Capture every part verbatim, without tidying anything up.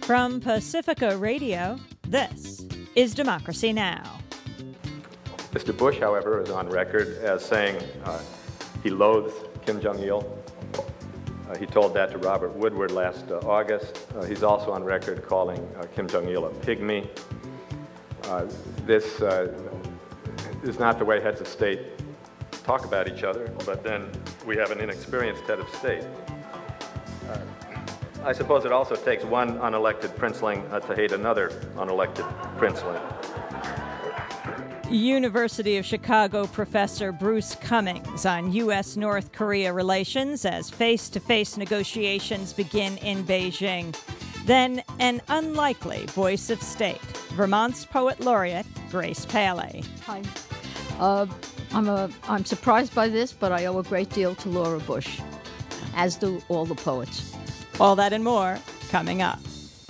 From Pacifica Radio, this is Democracy Now! Mister Bush, however, is on record as saying uh, he loathes Kim Jong-il. Uh, he told that to Robert Woodward last uh, August. Uh, he's also on record calling uh, Kim Jong-il a pygmy. Uh, this uh, is not the way heads of state talk about each other, but then we have an inexperienced head of state. Uh, I suppose it also takes one unelected princeling uh, to hate another unelected princeling. University of Chicago professor Bruce Cummings on U S North Korea relations as face-to-face negotiations begin in Beijing. Then an unlikely voice of state, Vermont's poet laureate, Grace Paley. Hi. Uh, I'm, a, I'm surprised by this, but I owe a great deal to Laura Bush, as do all the poets. All that and more coming up.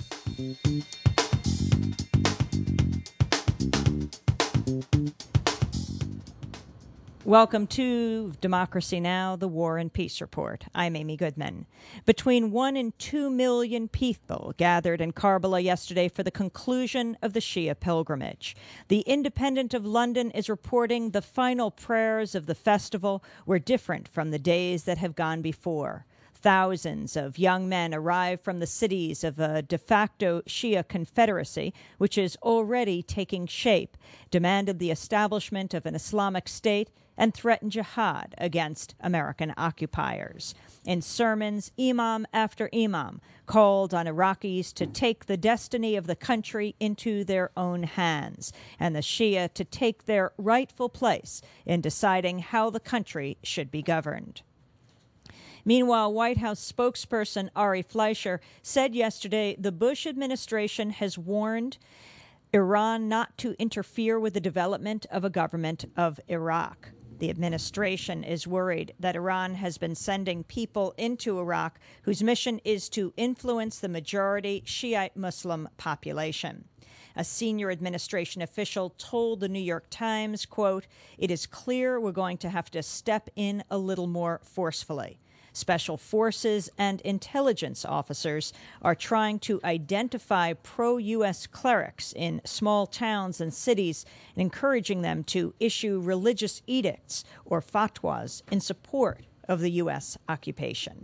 Welcome to Democracy Now!, the War and Peace Report. I'm Amy Goodman. Between one and two million people gathered in Karbala yesterday for the conclusion of the Shia pilgrimage. The Independent of London is reporting the final prayers of the festival were different from the days that have gone before. Thousands of young men arrived from the cities of a de facto Shia confederacy, which is already taking shape, demanded the establishment of an Islamic state, and threatened jihad against American occupiers. In sermons, imam after imam called on Iraqis to take the destiny of the country into their own hands, and the Shia to take their rightful place in deciding how the country should be governed. Meanwhile, White House spokesperson Ari Fleischer said yesterday the Bush administration has warned Iran not to interfere with the development of a government of Iraq. The administration is worried that Iran has been sending people into Iraq whose mission is to influence the majority Shiite Muslim population. A senior administration official told the New York Times, quote, "It is clear we're going to have to step in a little more forcefully. Special forces and intelligence officers are trying to identify pro-U S clerics in small towns and cities and encouraging them to issue religious edicts or fatwas in support of the U S occupation."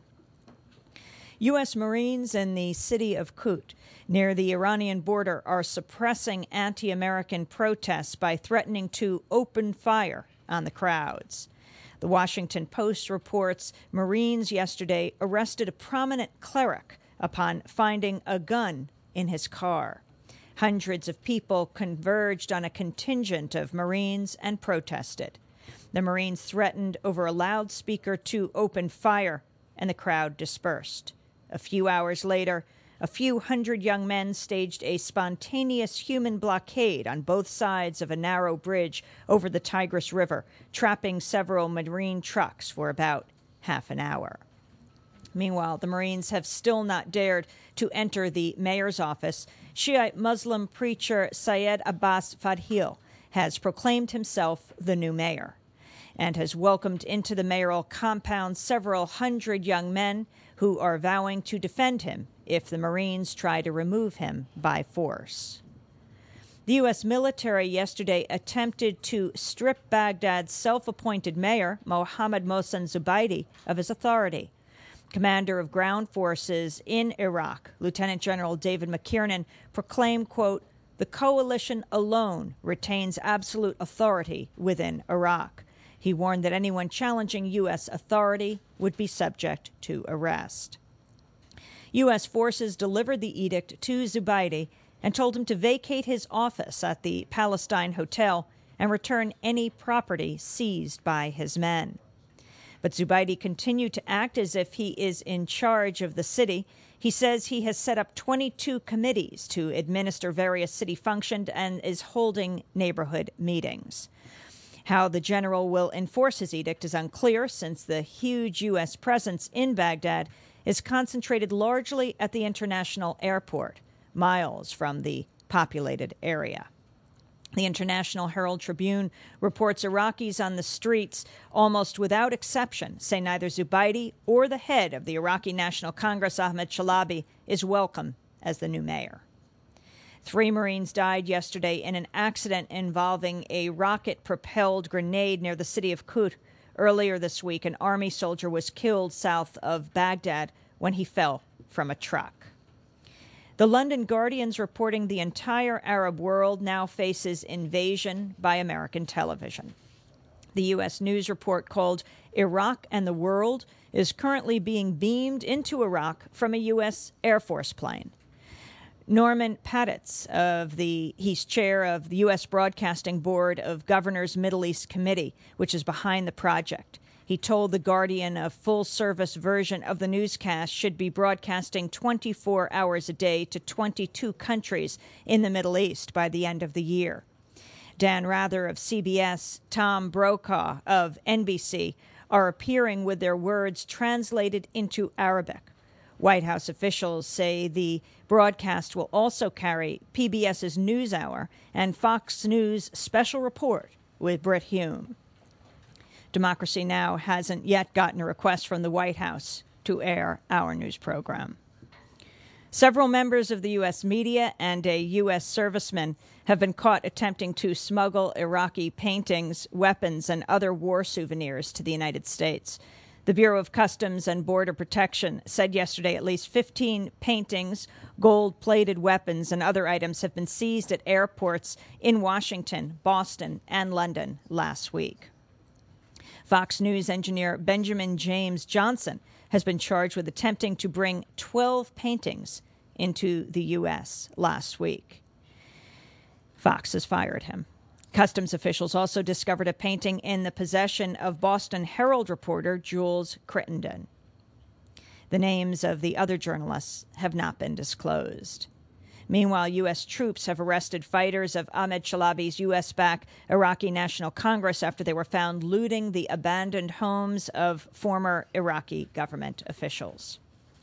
U S Marines in the city of Kut, near the Iranian border, are suppressing anti-American protests by threatening to open fire on the crowds. The Washington Post reports Marines yesterday arrested a prominent cleric upon finding a gun in his car. Hundreds of people converged on a contingent of Marines and protested. The Marines threatened over a loudspeaker to open fire, and the crowd dispersed. A few hours later, a few hundred young men staged a spontaneous human blockade on both sides of a narrow bridge over the Tigris River, trapping several Marine trucks for about half an hour. Meanwhile, the Marines have still not dared to enter the mayor's office. Shiite Muslim preacher Syed Abbas Fadhil has proclaimed himself the new mayor and has welcomed into the mayoral compound several hundred young men who are vowing to defend him if the Marines try to remove him by force. The U S military yesterday attempted to strip Baghdad's self-appointed mayor, Mohammad Mohsen Zubaidi, of his authority. Commander of ground forces in Iraq, Lieutenant General David McKiernan, proclaimed, quote, "The coalition alone retains absolute authority within Iraq." He warned that anyone challenging U S authority would be subject to arrest. U S forces delivered the edict to Zubaidi and told him to vacate his office at the Palestine Hotel and return any property seized by his men. But Zubaidi continued to act as if he is in charge of the city. He says he has set up twenty-two committees to administer various city functions and is holding neighborhood meetings. How the general will enforce his edict is unclear, since the huge U S presence in Baghdad is concentrated largely at the international airport, miles from the populated area. The International Herald Tribune reports Iraqis on the streets, almost without exception, say neither Zubaidi or the head of the Iraqi National Congress, Ahmed Chalabi, is welcome as the new mayor. Three Marines died yesterday in an accident involving a rocket-propelled grenade near the city of Kut. Earlier this week, an Army soldier was killed south of Baghdad when he fell from a truck. The London Guardian's reporting the entire Arab world now faces invasion by American television. The U S news report called Iraq and the World is currently being beamed into Iraq from a U S Air Force plane. Norman Patitz, of the, he's chair of the U S Broadcasting Board of Governors Middle East Committee, which is behind the project. He told The Guardian a full-service version of the newscast should be broadcasting twenty-four hours a day to twenty-two countries in the Middle East by the end of the year. Dan Rather of C B S, Tom Brokaw of N B C are appearing with their words translated into Arabic. White House officials say the broadcast will also carry P B S's NewsHour and Fox News Special Report with Brit Hume. Democracy Now! Hasn't yet gotten a request from the White House to air our news program. Several members of the U S media and a U S serviceman have been caught attempting to smuggle Iraqi paintings, weapons, and other war souvenirs to the United States. The Bureau of Customs and Border Protection said yesterday at least fifteen paintings, gold-plated weapons, and other items have been seized at airports in Washington, Boston, and London last week. Fox News engineer Benjamin James Johnson has been charged with attempting to bring twelve paintings into the U S last week. Fox has fired him. Customs officials also discovered a painting in the possession of Boston Herald reporter Jules Crittenden. The names of the other journalists have not been disclosed. Meanwhile, U S troops have arrested fighters of Ahmed Chalabi's U S-backed Iraqi National Congress after they were found looting the abandoned homes of former Iraqi government officials.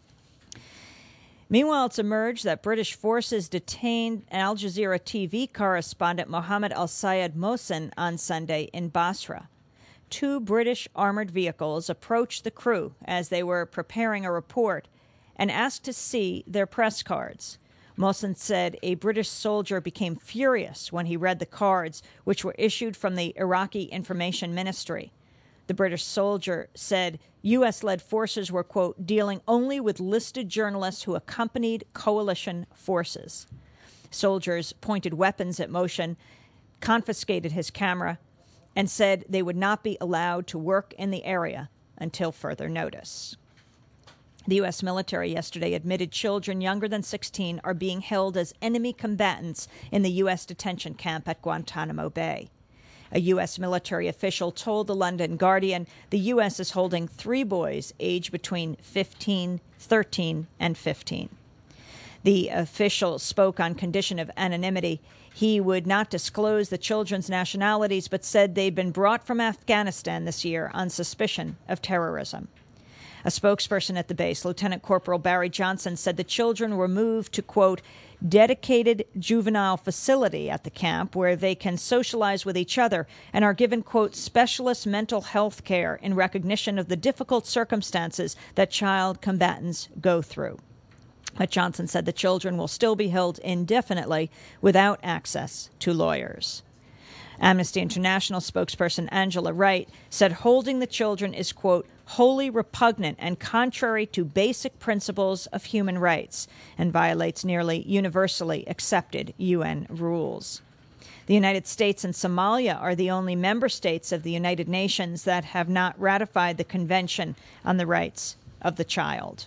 Meanwhile, it's emerged that British forces detained Al Jazeera T V correspondent Mohammed Al-Sayed Mohsen on Sunday in Basra. Two British armored vehicles approached the crew as they were preparing a report and asked to see their press cards. Mohsen said a British soldier became furious when he read the cards, which were issued from the Iraqi Information Ministry. The British soldier said U S-led forces were, quote, dealing only with listed journalists who accompanied coalition forces. Soldiers pointed weapons at Mohsen, confiscated his camera, and said they would not be allowed to work in the area until further notice. The U S military yesterday admitted children younger than sixteen are being held as enemy combatants in the U S detention camp at Guantanamo Bay. A U S military official told the London Guardian the U S is holding three boys aged between fifteen, thirteen, and fifteen. The official spoke on condition of anonymity. He would not disclose the children's nationalities, but said they'd been brought from Afghanistan this year on suspicion of terrorism. A spokesperson at the base, Lieutenant Corporal Barry Johnson, said the children were moved to, quote, dedicated juvenile facility at the camp where they can socialize with each other and are given, quote, specialist mental health care in recognition of the difficult circumstances that child combatants go through. But Johnson said the children will still be held indefinitely without access to lawyers. Amnesty International spokesperson Angela Wright said holding the children is, quote, wholly repugnant and contrary to basic principles of human rights and violates nearly universally accepted U N rules. The United States and Somalia are the only member states of the United Nations that have not ratified the Convention on the Rights of the Child.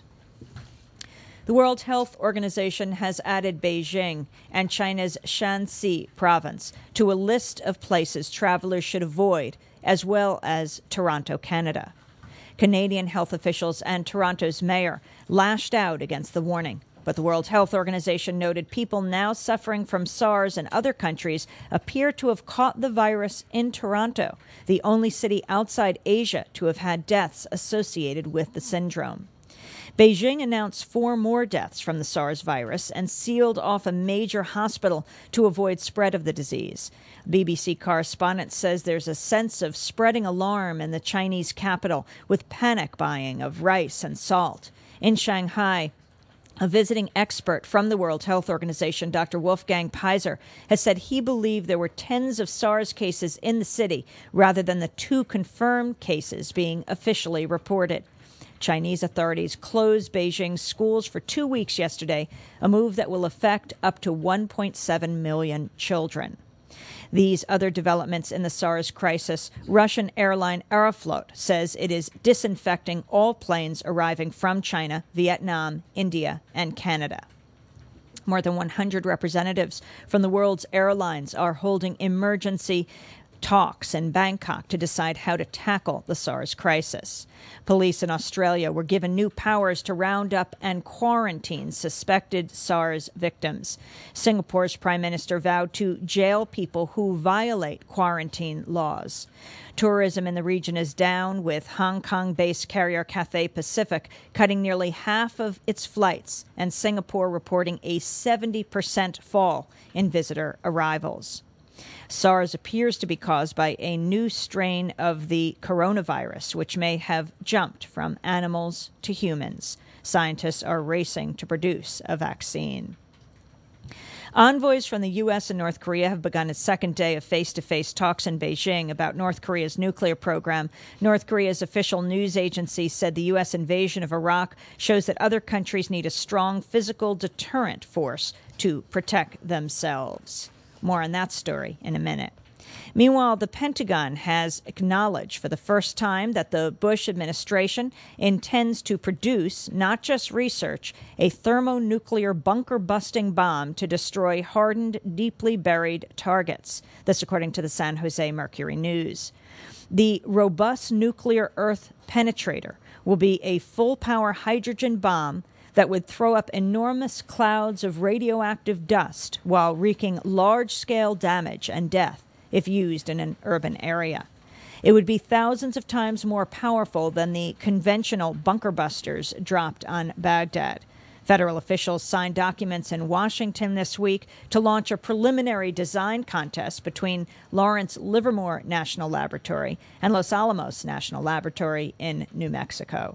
The World Health Organization has added Beijing and China's Shanxi province to a list of places travelers should avoid, as well as Toronto, Canada. Canadian health officials and Toronto's mayor lashed out against the warning, but the World Health Organization noted people now suffering from SARS in other countries appear to have caught the virus in Toronto, the only city outside Asia to have had deaths associated with the syndrome. Beijing announced four more deaths from the SARS virus and sealed off a major hospital to avoid spread of the disease. A B B C correspondent says there's a sense of spreading alarm in the Chinese capital with panic buying of rice and salt. In Shanghai, A visiting expert from the World Health Organization, Doctor Wolfgang Peiser, has said he believed there were tens of SARS cases in the city rather than the two confirmed cases being officially reported. Chinese authorities closed Beijing's schools for two weeks yesterday, a move that will affect up to one point seven million children. These other developments in the SARS crisis, Russian airline Aeroflot says it is disinfecting all planes arriving from China, Vietnam, India, and Canada. More than one hundred representatives from the world's airlines are holding emergency talks in Bangkok to decide how to tackle the SARS crisis. Police in Australia were given new powers to round up and quarantine suspected SARS victims. Singapore's prime minister vowed to jail people who violate quarantine laws. Tourism in the region is down, with Hong Kong-based carrier Cathay Pacific cutting nearly half of its flights, and Singapore reporting a seventy percent fall in visitor arrivals. SARS appears to be caused by a new strain of the coronavirus, which may have jumped from animals to humans. Scientists are racing to produce a vaccine. Envoys from the U S and North Korea have begun its second day of face-to-face talks in Beijing about North Korea's nuclear program. North Korea's official news agency said the U S invasion of Iraq shows that other countries need a strong physical deterrent force to protect themselves. More on that story in a minute. Meanwhile, the Pentagon has acknowledged for the first time that the Bush administration intends to produce, not just research, a thermonuclear bunker-busting bomb to destroy hardened, deeply buried targets. This according to the San Jose Mercury News. The robust nuclear Earth penetrator will be a full-power hydrogen bomb that would throw up enormous clouds of radioactive dust while wreaking large-scale damage and death if used in an urban area. It would be thousands of times more powerful than the conventional bunker busters dropped on Baghdad. Federal officials signed documents in Washington this week to launch a preliminary design contest between Lawrence Livermore National Laboratory and Los Alamos National Laboratory in New Mexico.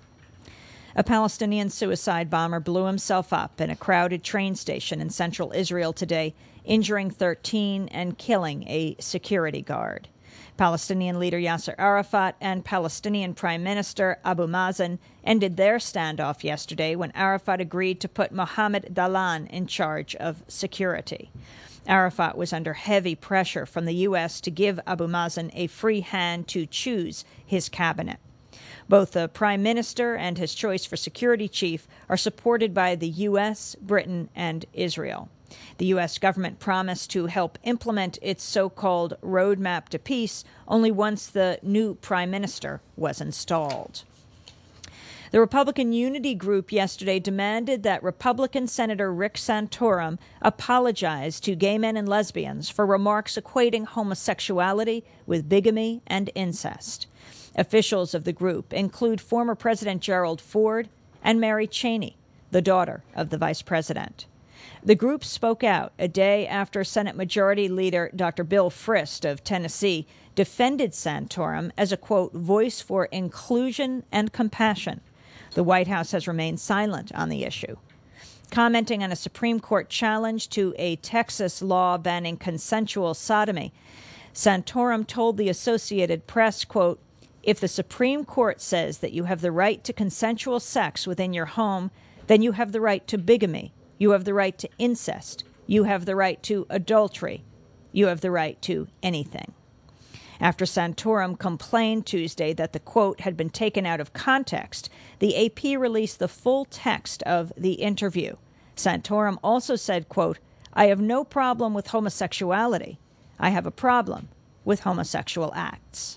A Palestinian suicide bomber blew himself up in a crowded train station in central Israel today, injuring thirteen and killing a security guard. Palestinian leader Yasser Arafat and Palestinian Prime Minister Abu Mazen ended their standoff yesterday when Arafat agreed to put Mohammed Dalan in charge of security. Arafat was under heavy pressure from the U S to give Abu Mazen a free hand to choose his cabinet. Both the Prime Minister and his choice for security chief are supported by the U S, Britain, and Israel. The U S government promised to help implement its so-called roadmap to peace only once the new prime minister was installed. The Republican Unity Group yesterday demanded that Republican Senator Rick Santorum apologize to gay men and lesbians for remarks equating homosexuality with bigamy and incest. Officials of the group include former President Gerald Ford and Mary Cheney, the daughter of the vice president. The group spoke out a day after Senate Majority Leader Doctor Bill Frist of Tennessee defended Santorum as a, quote, voice for inclusion and compassion. The White House has remained silent on the issue. Commenting on a Supreme Court challenge to a Texas law banning consensual sodomy, Santorum told the Associated Press, quote, if the Supreme Court says that you have the right to consensual sex within your home, then you have the right to bigamy. You have the right to incest. You have the right to adultery. You have the right to anything. After Santorum complained Tuesday that the quote had been taken out of context, the A P released the full text of the interview. Santorum also said, quote, I have no problem with homosexuality. I have a problem with homosexual acts.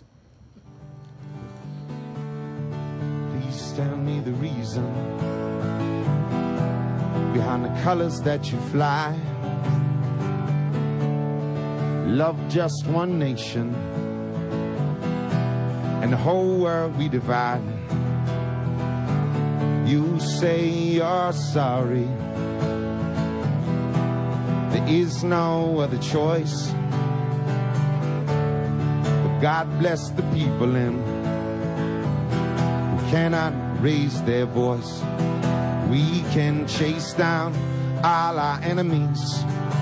Please tell me the reason behind the colors that you fly. Love just one nation, and the whole world we divide. You say you're sorry, there is no other choice. But God bless the people in who cannot raise their voice. We can chase down all our enemies,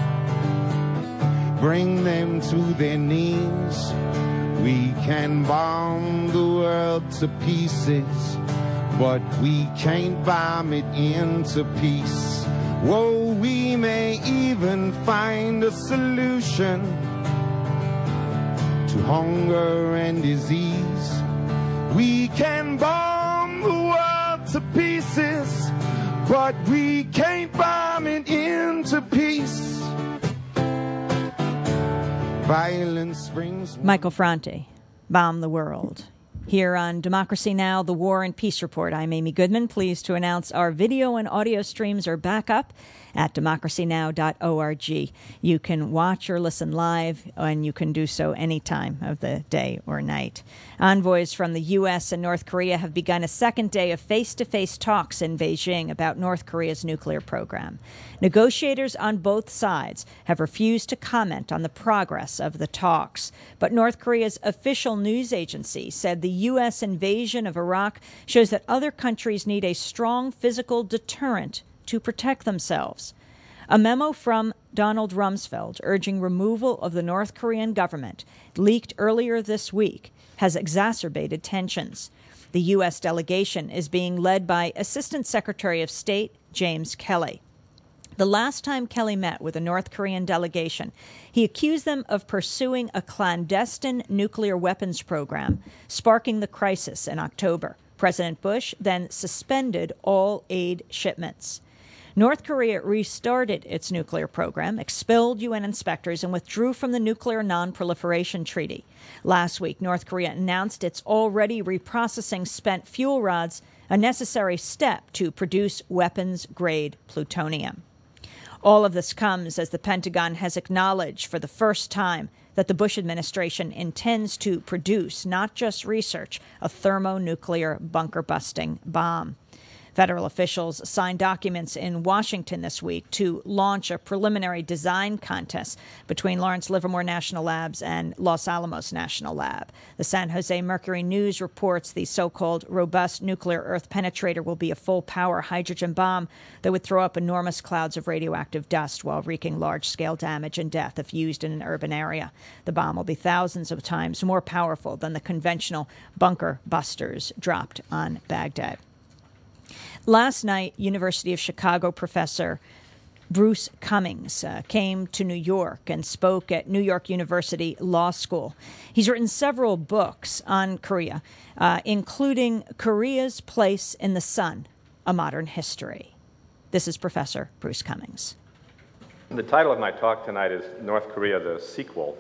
bring them to their knees. We can bomb the world to pieces, but we can't bomb it into peace. Whoa, we may even find a solution to hunger and disease. We can bomb the world to pieces, but we can't bomb it into peace. Violence brings... Michael Franti, Bomb the World. Here on Democracy Now!, the War and Peace Report, I'm Amy Goodman, pleased to announce our video and audio streams are back up at democracy now dot org. You can watch or listen live, and you can do so any time of the day or night. Envoys from the U S and North Korea have begun a second day of face-to-face talks in Beijing about North Korea's nuclear program. Negotiators on both sides have refused to comment on the progress of the talks, but North Korea's official news agency said the U S invasion of Iraq shows that other countries need a strong physical deterrent to protect themselves. A memo from Donald Rumsfeld urging removal of the North Korean government, leaked earlier this week, has exacerbated tensions. The U S delegation is being led by Assistant Secretary of State James Kelly. The last time Kelly met with a North Korean delegation, he accused them of pursuing a clandestine nuclear weapons program, sparking the crisis in October. President Bush then suspended all aid shipments. North Korea restarted its nuclear program, expelled U N inspectors, and withdrew from the Nuclear Non-Proliferation Treaty. Last week, North Korea announced it's already reprocessing spent fuel rods, a necessary step to produce weapons-grade plutonium. All of this comes as the Pentagon has acknowledged for the first time that the Bush administration intends to produce, not just research, a thermonuclear bunker-busting bomb. Federal officials signed documents in Washington this week to launch a preliminary design contest between Lawrence Livermore National Labs and Los Alamos National Lab. The San Jose Mercury News reports the so-called robust nuclear Earth penetrator will be a full-power hydrogen bomb that would throw up enormous clouds of radioactive dust while wreaking large-scale damage and death if used in an urban area. The bomb will be thousands of times more powerful than the conventional bunker busters dropped on Baghdad. Last night, University of Chicago professor Bruce Cummings uh, came to New York and spoke at New York University Law School. He's written several books on Korea, uh, including Korea's Place in the Sun, A Modern History. This is Professor Bruce Cummings. The title of my talk tonight is North Korea, the Sequel.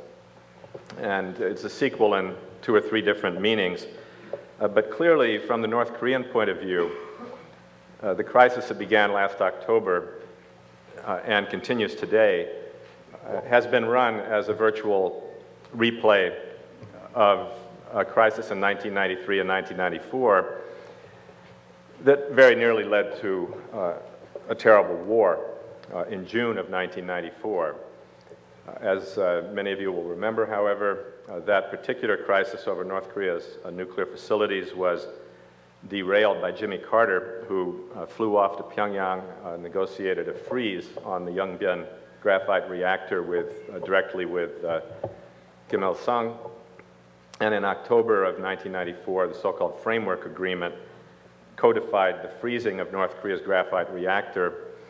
And it's a sequel in two or three different meanings. Uh, but clearly, from the North Korean point of view, Uh, the crisis that began last October uh, and continues today uh, has been run as a virtual replay of a crisis in nineteen ninety-three and nineteen ninety-four that very nearly led to uh, a terrible war uh, in June of nineteen ninety-four. Uh, as uh, many of you will remember, however, uh, that particular crisis over North Korea's uh, nuclear facilities was derailed by Jimmy Carter, who uh, flew off to Pyongyang, uh, negotiated a freeze on the Yongbyon graphite reactor with, uh, directly with uh, Kim Il-sung. And in October of nineteen ninety-four, the so-called Framework Agreement codified the freezing of North Korea's graphite reactor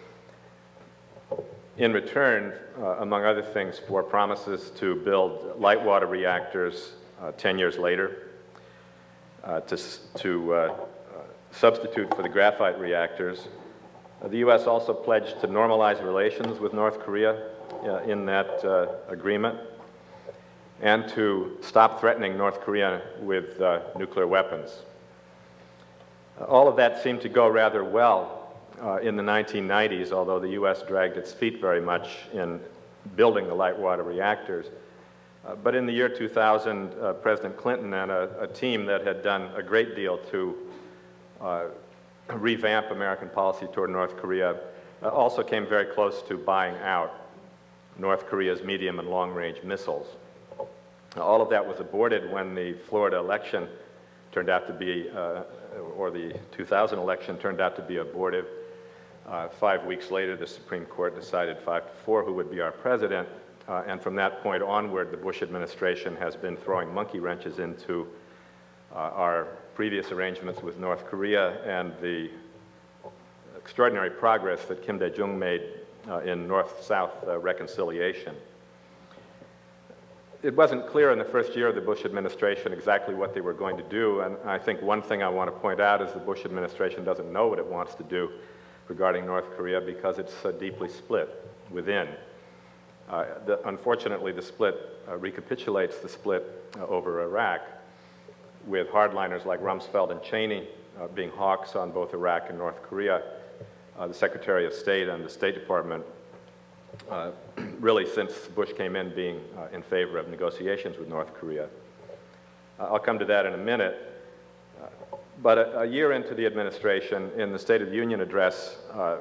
in return, uh, among other things, for promises to build light water reactors uh, ten years later. Uh, to, to uh, uh, substitute for the graphite reactors. Uh, the U S also pledged to normalize relations with North Korea uh, in that uh, agreement and to stop threatening North Korea with uh, nuclear weapons. Uh, all of that seemed to go rather well uh, in the nineteen nineties, although the U S dragged its feet very much in building the light water reactors. Uh, but in the year two thousand, uh, President Clinton and a, a team that had done a great deal to uh, revamp American policy toward North Korea uh, also came very close to buying out North Korea's medium and long-range missiles. Uh, all of that was aborted when the Florida election turned out to be, uh, or the two thousand election turned out to be abortive. Uh, five weeks later, the Supreme Court decided five to four who would be our president, uh, and from that point onward, the Bush administration has been throwing monkey wrenches into uh, our previous arrangements with North Korea and the extraordinary progress that Kim Dae-jung made uh, in North-South uh, reconciliation. It wasn't clear in the first year of the Bush administration exactly what they were going to do, and I think one thing I want to point out is the Bush administration doesn't know what it wants to do regarding North Korea because it's uh, deeply split within. Uh, the, unfortunately, the split uh, recapitulates the split uh, over Iraq, with hardliners like Rumsfeld and Cheney uh, being hawks on both Iraq and North Korea. Uh, the Secretary of State and the State Department, uh, really since Bush came in, being uh, in favor of negotiations with North Korea. Uh, I'll come to that in a minute. Uh, but a, a year into the administration, in the State of the Union address uh,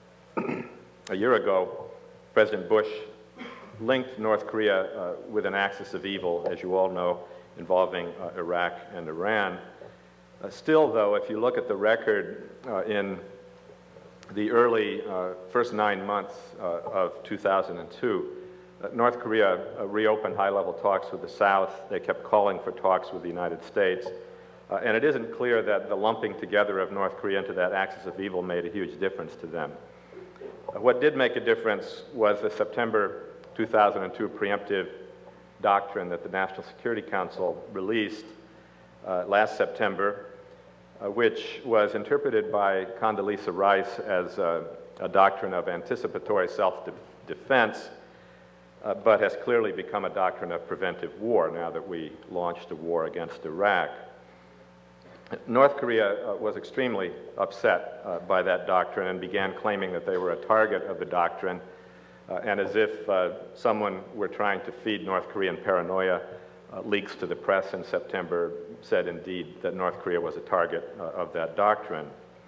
a year ago, President Bush linked North Korea uh, with an axis of evil, as you all know, involving uh, Iraq and Iran. Uh, still, though, if you look at the record uh, in the early uh, first nine months uh, of two thousand two, uh, North Korea uh, reopened high-level talks with the South. They kept calling for talks with the United States. Uh, and it isn't clear that the lumping together of North Korea into that axis of evil made a huge difference to them. Uh, what did make a difference was the September two thousand two preemptive doctrine that the National Security Council released uh, last September, uh, which was interpreted by Condoleezza Rice as uh, a doctrine of anticipatory self-defense, uh, but has clearly become a doctrine of preventive war now that we launched a war against Iraq. North Korea uh, was extremely upset uh, by that doctrine and began claiming that they were a target of the doctrine, uh, and as if uh, someone were trying to feed North Korean paranoia, uh, leaks to the press in September said indeed that North Korea was a target uh, of that doctrine.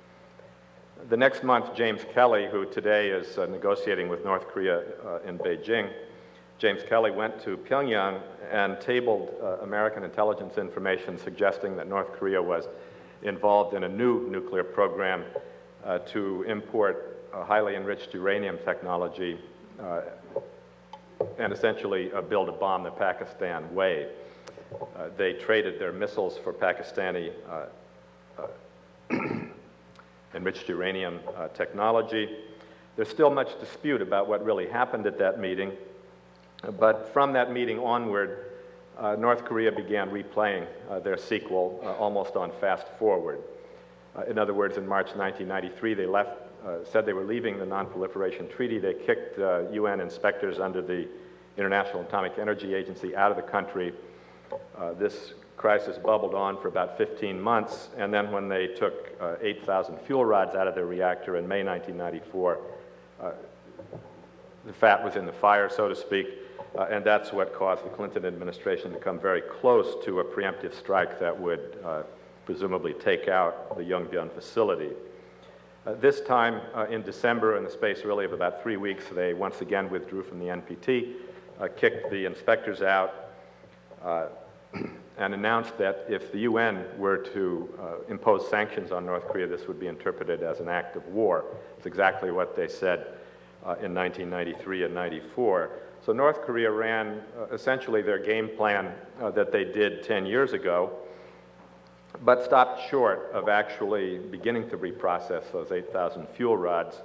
The next month, James Kelly, who today is uh, negotiating with North Korea uh, in Beijing, James Kelly went to Pyongyang and tabled uh, American intelligence information suggesting that North Korea was involved in a new nuclear program uh, to import uh, highly enriched uranium technology uh, and essentially uh, build a bomb the Pakistan way. Uh, they traded their missiles for Pakistani uh, uh, enriched uranium uh, technology. There's still much dispute about what really happened at that meeting. But from that meeting onward, uh, North Korea began replaying uh, their sequel uh, almost on fast forward. Uh, in other words, in March nineteen ninety-three, they left, uh, said they were leaving the Non-Proliferation Treaty. They kicked uh, U N inspectors under the International Atomic Energy Agency out of the country. Uh, this crisis bubbled on for about fifteen months, and then when they took uh, eight thousand fuel rods out of their reactor in May nineteen ninety-four, uh, the fat was in the fire, so to speak. Uh, and that's what caused the Clinton administration to come very close to a preemptive strike that would uh, presumably take out the Yongbyon facility. Uh, this time, uh, in December, in the space really of about three weeks, they once again withdrew from the N P T, uh, kicked the inspectors out, uh, and announced that if the U N were to uh, impose sanctions on North Korea, this would be interpreted as an act of war. It's exactly what they said uh, in nineteen ninety-three and ninety-four. So North Korea ran uh, essentially their game plan uh, that they did ten years ago, but stopped short of actually beginning to reprocess those eight thousand fuel rods.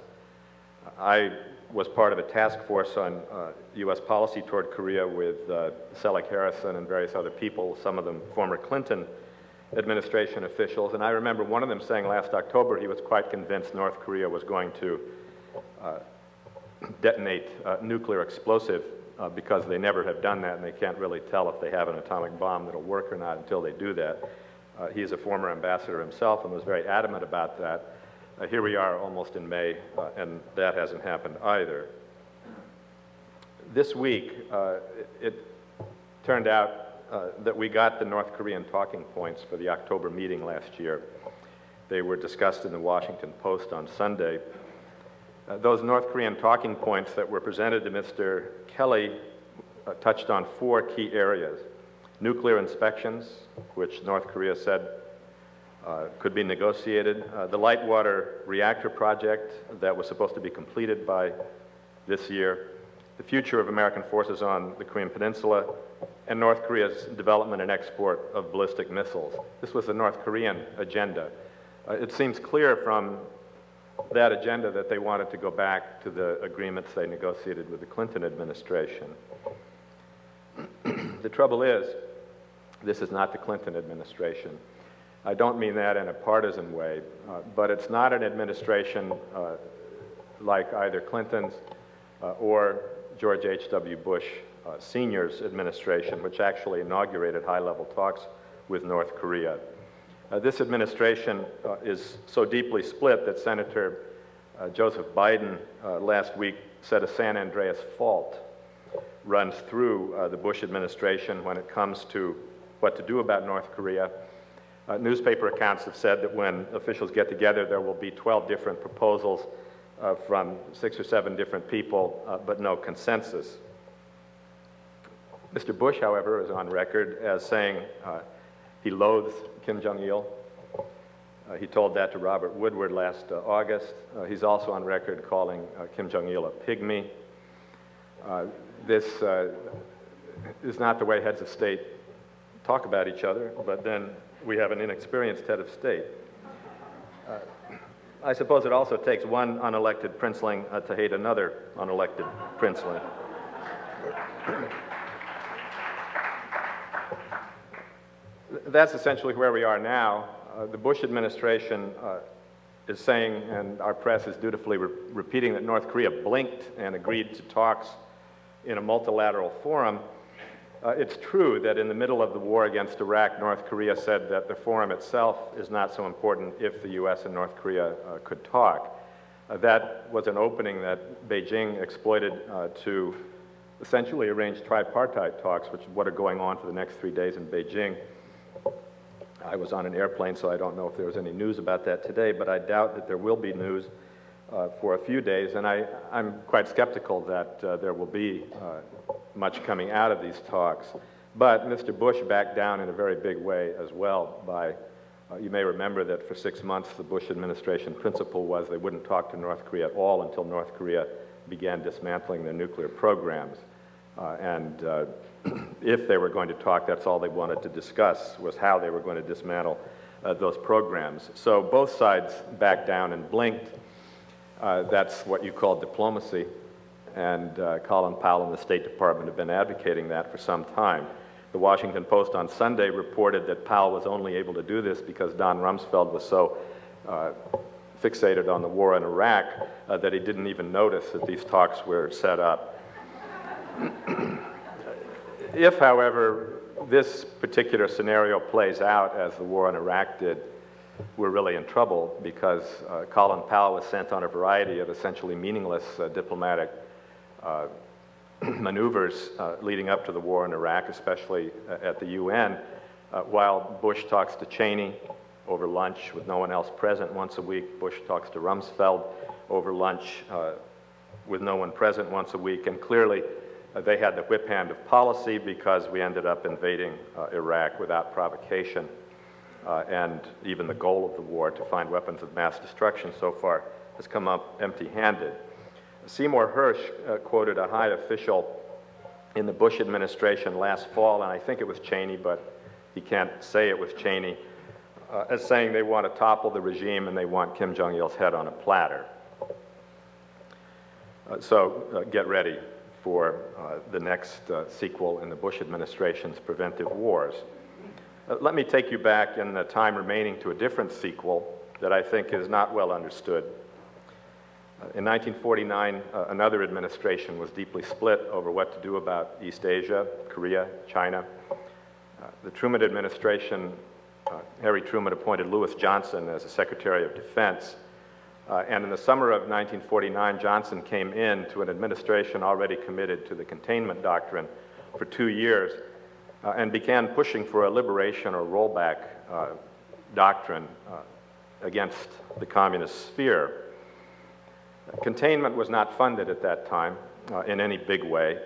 I was part of a task force on uh, U S policy toward Korea with uh, Selig Harrison and various other people, some of them former Clinton administration officials, and I remember one of them saying last October he was quite convinced North Korea was going to uh, detonate uh, nuclear explosive uh, because they never have done that, and they can't really tell if they have an atomic bomb that'll work or not until they do that. Uh, he's a former ambassador himself and was very adamant about that. Uh, here we are almost in May, uh, and that hasn't happened either. This week, uh, it, it turned out uh, that we got the North Korean talking points for the October meeting last year. They were discussed in the Washington Post on Sunday. Uh, those North Korean talking points that were presented to Mister Kelly uh, touched on four key areas. Nuclear inspections, which North Korea said uh, could be negotiated. Uh, the light water reactor project that was supposed to be completed by this year, the future of American forces on the Korean Peninsula, and North Korea's development and export of ballistic missiles. This was the North Korean agenda. Uh, it seems clear from that agenda that they wanted to go back to the agreements they negotiated with the Clinton administration. The trouble is, this is not the Clinton administration. I don't mean that in a partisan way, uh, but it's not an administration uh, like either Clinton's uh, or George H W Bush uh, Senior's administration, which actually inaugurated high-level talks with North Korea. Uh, this administration uh, is so deeply split that Senator uh, Joseph Biden uh, last week said a San Andreas fault runs through uh, the Bush administration when it comes to what to do about North Korea. Uh, newspaper accounts have said that when officials get together, there will be twelve different proposals uh, from six or seven different people, uh, but no consensus. Mister Bush, however, is on record as saying uh, he loathes Kim Jong-il. Uh, he told that to Robert Woodward last uh, August. Uh, he's also on record calling uh, Kim Jong-il a pygmy. Uh, this uh, is not the way heads of state talk about each other, but then we have an inexperienced head of state. Uh, I suppose it also takes one unelected princeling uh, to hate another unelected princeling. That's essentially where we are now. Uh, the Bush administration uh, is saying, and our press is dutifully re repeating, that North Korea blinked and agreed to talks in a multilateral forum. Uh, it's true that in the middle of the war against Iraq, North Korea said that the forum itself is not so important if the U S and North Korea uh, could talk. Uh, that was an opening that Beijing exploited uh, to essentially arrange tripartite talks, which is what are going on for the next three days in Beijing. I was on an airplane, so I don't know if there was any news about that today, but I doubt that there will be news uh, for a few days, and I, I'm quite skeptical that uh, there will be uh, much coming out of these talks. But Mister Bush backed down in a very big way as well by, uh, you may remember that for six months the Bush administration principle was they wouldn't talk to North Korea at all until North Korea began dismantling their nuclear programs. Uh, and uh, if they were going to talk, that's all they wanted to discuss, was how they were going to dismantle uh, those programs. So both sides backed down and blinked. Uh, that's what you call diplomacy. And uh, Colin Powell and the State Department have been advocating that for some time. The Washington Post on Sunday reported that Powell was only able to do this because Don Rumsfeld was so uh, fixated on the war in Iraq uh, that he didn't even notice that these talks were set up. If, however, this particular scenario plays out as the war in Iraq did, we're really in trouble because uh, Colin Powell was sent on a variety of essentially meaningless uh, diplomatic uh, maneuvers uh, leading up to the war in Iraq, especially uh, at the U N, uh, while Bush talks to Cheney over lunch with no one else present once a week. Bush talks to Rumsfeld over lunch uh, with no one present once a week, and clearly Uh, they had the whip hand of policy because we ended up invading uh, Iraq without provocation. Uh, and even the goal of the war, to find weapons of mass destruction, so far has come up empty-handed. Seymour Hersh uh, quoted a high official in the Bush administration last fall, and I think it was Cheney, but he can't say it was Cheney, uh, as saying they want to topple the regime and they want Kim Jong-il's head on a platter. Uh, so uh, get ready for uh, the next uh, sequel in the Bush administration's preventive wars. Uh, let me take you back in the time remaining to a different sequel that I think is not well understood. Uh, in nineteen forty-nine, uh, another administration was deeply split over what to do about East Asia, Korea, China. Uh, the Truman administration, uh, Harry Truman appointed Lewis Johnson as the Secretary of Defense. Uh, and in the summer of nineteen forty-nine, Johnson came in to an administration already committed to the containment doctrine for two years uh, and began pushing for a liberation or rollback uh, doctrine uh, against the communist sphere. Containment was not funded at that time uh, in any big way.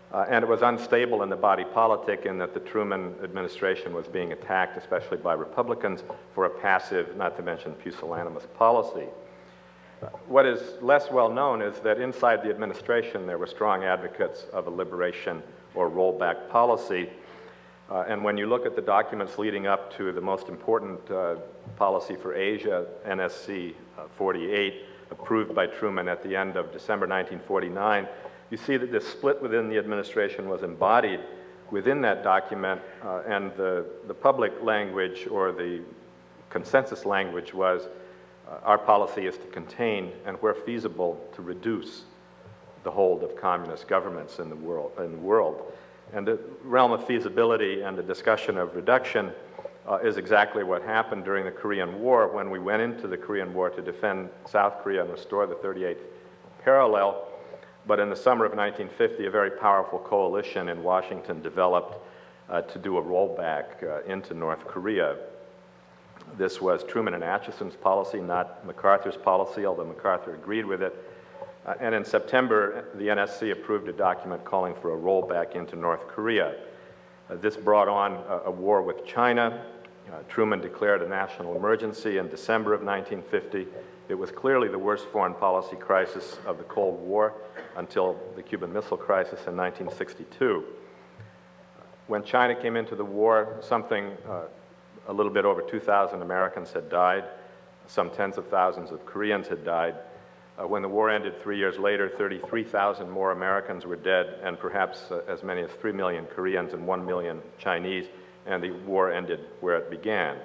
Uh, and it was unstable in the body politic in that the Truman administration was being attacked, especially by Republicans, for a passive, not to mention pusillanimous policy. Uh, what is less well known is that inside the administration there were strong advocates of a liberation or rollback policy. Uh, and when you look at the documents leading up to the most important uh, policy for Asia, N S C forty-eight, approved by Truman at the end of December nineteen forty-nine, you see that this split within the administration was embodied within that document, uh, and the, the public language or the consensus language was uh, our policy is to contain and, where feasible, to reduce the hold of communist governments in the world. In the world. And the realm of feasibility and the discussion of reduction uh, is exactly what happened during the Korean War, when we went into the Korean War to defend South Korea and restore the thirty-eighth parallel. But in the summer of nineteen fifty, a very powerful coalition in Washington developed uh, to do a rollback uh, into North Korea. This was Truman and Atchison's policy, not MacArthur's policy, although MacArthur agreed with it. Uh, and in September, the N S C approved a document calling for a rollback into North Korea. Uh, this brought on a, a war with China. Uh, Truman declared a national emergency in December of nineteen fifty. It was clearly the worst foreign policy crisis of the Cold War until the Cuban Missile Crisis in nineteen sixty-two. When China came into the war, something uh, a little bit over two thousand Americans had died. Some tens of thousands of Koreans had died. Uh, when the war ended three years later, thirty-three thousand more Americans were dead, and perhaps uh, as many as three million Koreans and one million Chinese, and the war ended where it began.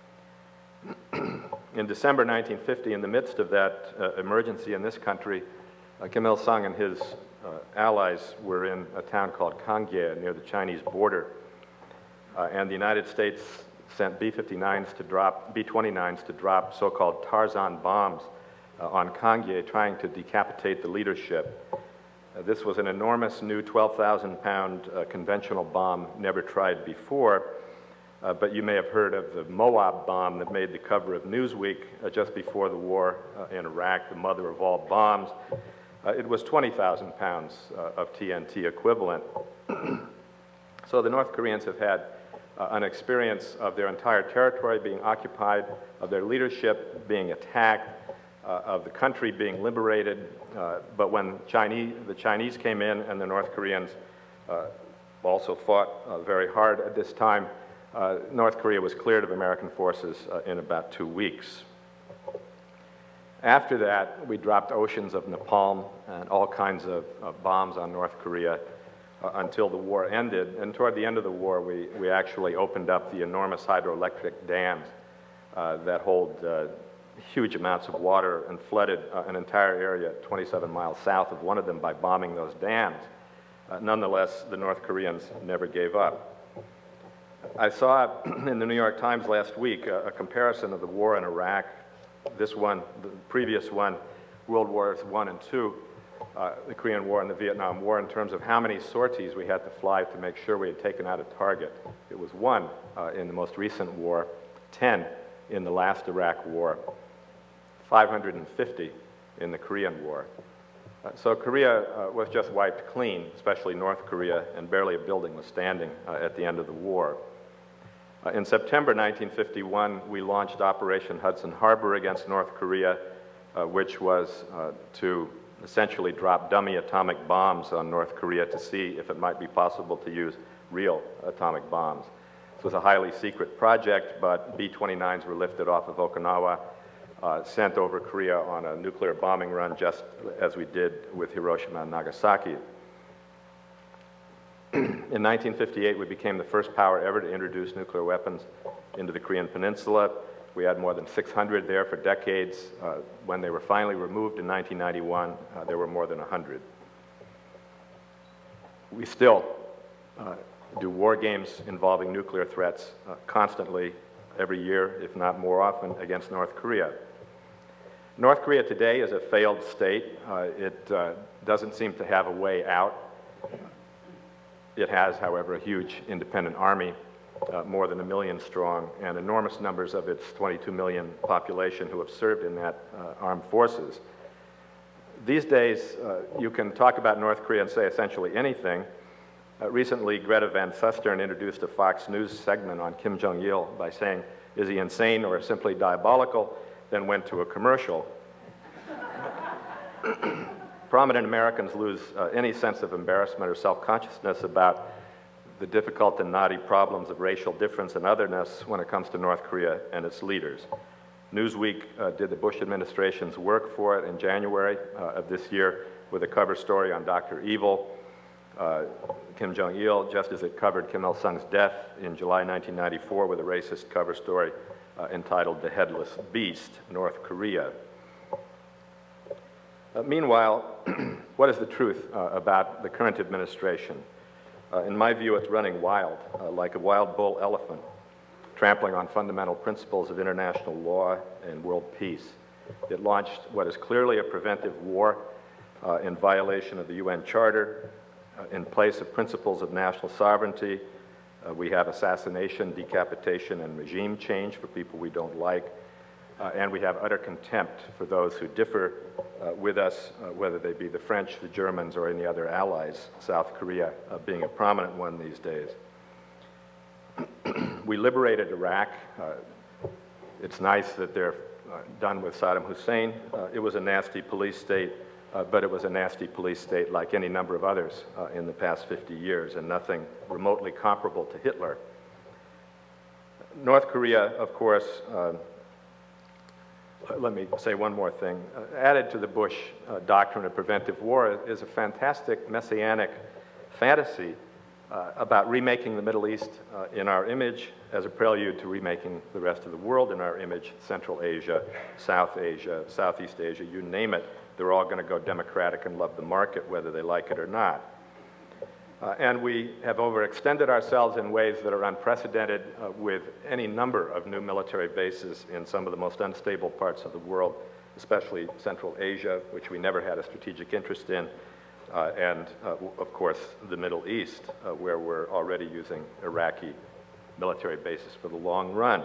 In December nineteen fifty, in the midst of that uh, emergency in this country, uh, Kim Il-sung and his uh, allies were in a town called Kangye near the Chinese border, uh, and the United States sent B fifty-nines to drop, B twenty-nines to drop so-called Tarzan bombs uh, on Kangye, trying to decapitate the leadership. Uh, this was an enormous new twelve thousand pound uh, conventional bomb, never tried before. Uh, but you may have heard of the Moab bomb that made the cover of Newsweek uh, just before the war uh, in Iraq, the mother of all bombs. Uh, it was twenty thousand pounds uh, of T N T equivalent. So the North Koreans have had uh, an experience of their entire territory being occupied, of their leadership being attacked, uh, of the country being liberated. Uh, but when Chinese, the Chinese came in and the North Koreans uh, also fought uh, very hard at this time, Uh, North Korea was cleared of American forces uh, in about two weeks. After that, we dropped oceans of napalm and all kinds of, of bombs on North Korea uh, until the war ended. And toward the end of the war, we, we actually opened up the enormous hydroelectric dams uh, that hold uh, huge amounts of water and flooded uh, an entire area twenty-seven miles south of one of them by bombing those dams. Uh, nonetheless, the North Koreans never gave up. I saw in the New York Times last week a, a comparison of the war in Iraq, this one, the previous one, World Wars One and Two, uh, the Korean War and the Vietnam War, in terms of how many sorties we had to fly to make sure we had taken out a target. It was one uh, in the most recent war, ten in the last Iraq War, five hundred fifty in the Korean War. Uh, so Korea uh, was just wiped clean, especially North Korea, and barely a building was standing uh, at the end of the war. Uh, in September nineteen fifty-one, we launched Operation Hudson Harbor against North Korea, uh, which was uh, to essentially drop dummy atomic bombs on North Korea to see if it might be possible to use real atomic bombs. This was a highly secret project, but B twenty-nines were lifted off of Okinawa, uh, sent over Korea on a nuclear bombing run, just as we did with Hiroshima and Nagasaki. In nineteen fifty-eight, we became the first power ever to introduce nuclear weapons into the Korean Peninsula. We had more than six hundred there for decades. Uh, when they were finally removed in nineteen ninety-one, uh, there were more than one hundred. We still uh, do war games involving nuclear threats uh, constantly, every year, if not more often, against North Korea. North Korea today is a failed state. Uh, it uh, doesn't seem to have a way out. It has, however, a huge independent army, uh, more than a million strong, and enormous numbers of its twenty-two million population who have served in that uh, armed forces. These days, uh, you can talk about North Korea and say essentially anything, Uh, recently, Greta Van Susteren introduced a Fox News segment on Kim Jong-il by saying, "Is he insane or simply diabolical?" Then went to a commercial. Prominent Americans lose uh, any sense of embarrassment or self-consciousness about the difficult and knotty problems of racial difference and otherness when it comes to North Korea and its leaders. Newsweek uh, did the Bush administration's work for it in January uh, of this year with a cover story on Doctor Evil, uh, Kim Jong-il, just as it covered Kim Il-sung's death in July nineteen ninety-four with a racist cover story uh, entitled The Headless Beast, North Korea. Uh, meanwhile, what is the truth uh, about the current administration? Uh, in my view, it's running wild, uh, like a wild bull elephant, trampling on fundamental principles of international law and world peace. It launched what is clearly a preventive war uh, in violation of the U N Charter, uh, in place of principles of national sovereignty. Uh, we have assassination, decapitation, and regime change for people we don't like. Uh, and we have utter contempt for those who differ uh, with us, uh, whether they be the French, the Germans, or any other allies, South Korea uh, being a prominent one these days. We liberated Iraq. Uh, it's nice that they're uh, done with Saddam Hussein. Uh, it was a nasty police state, uh, but it was a nasty police state like any number of others uh, in the past fifty years, and nothing remotely comparable to Hitler. North Korea, of course, uh, let me say one more thing. Uh, added to the Bush uh, doctrine of preventive war is a fantastic messianic fantasy uh, about remaking the Middle East uh, in our image as a prelude to remaking the rest of the world in our image, Central Asia, South Asia, Southeast Asia, you name it. They're all going to go democratic and love the market, whether they like it or not. Uh, and we have overextended ourselves in ways that are unprecedented uh, with any number of new military bases in some of the most unstable parts of the world, especially Central Asia, which we never had a strategic interest in, uh, and, uh, of course, the Middle East, uh, where we're already using Iraqi military bases for the long run.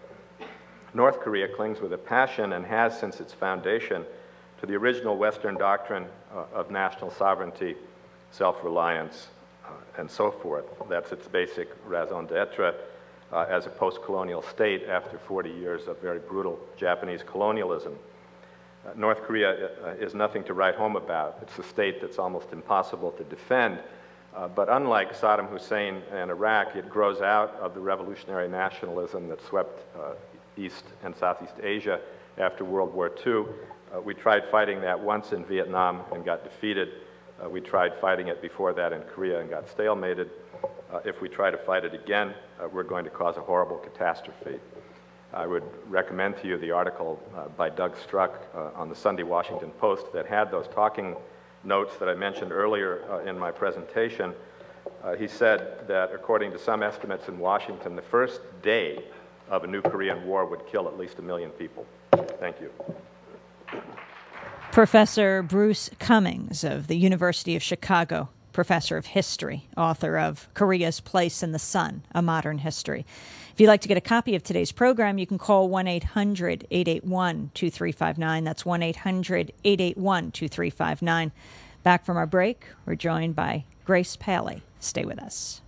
North Korea clings with a passion and has since its foundation to the original Western doctrine uh, of national sovereignty, self-reliance, uh, and so forth. That's its basic raison d'etre uh, as a post-colonial state after forty years of very brutal Japanese colonialism. Uh, North Korea uh, is nothing to write home about. It's a state that's almost impossible to defend. Uh, but unlike Saddam Hussein and Iraq, it grows out of the revolutionary nationalism that swept uh, East and Southeast Asia after World War Two. Uh, we tried fighting that once in Vietnam and got defeated. Uh, we tried fighting it before that in Korea and got stalemated. Uh, if we try to fight it again, uh, we're going to cause a horrible catastrophe. I would recommend to you the article uh, by Doug Struck uh, on the Sunday Washington Post that had those talking notes that I mentioned earlier uh, in my presentation. Uh, he said that according to some estimates in Washington, the first day of a new Korean war would kill at least a million people. Thank you. Professor Bruce Cummings of the University of Chicago, professor of history, author of Korea's Place in the Sun, A Modern History. If you'd like to get a copy of today's program, you can call one eight hundred eight eight one two three five nine. That's one eight hundred eight eight one two three five nine. Back from our break, we're joined by Grace Paley. Stay with us.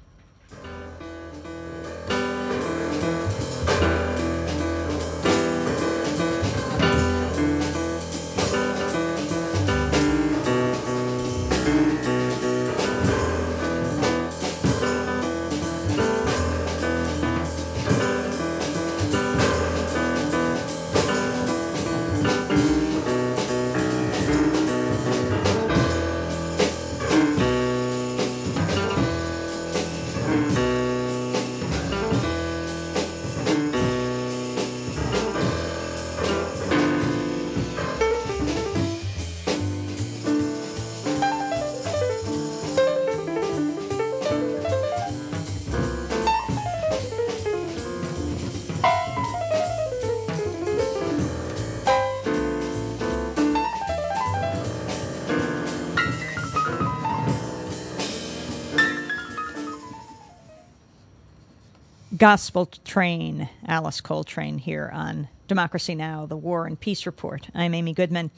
Gospel Train, Alice Coltrane here on Democracy Now!, the War and Peace Report. I'm Amy Goodman.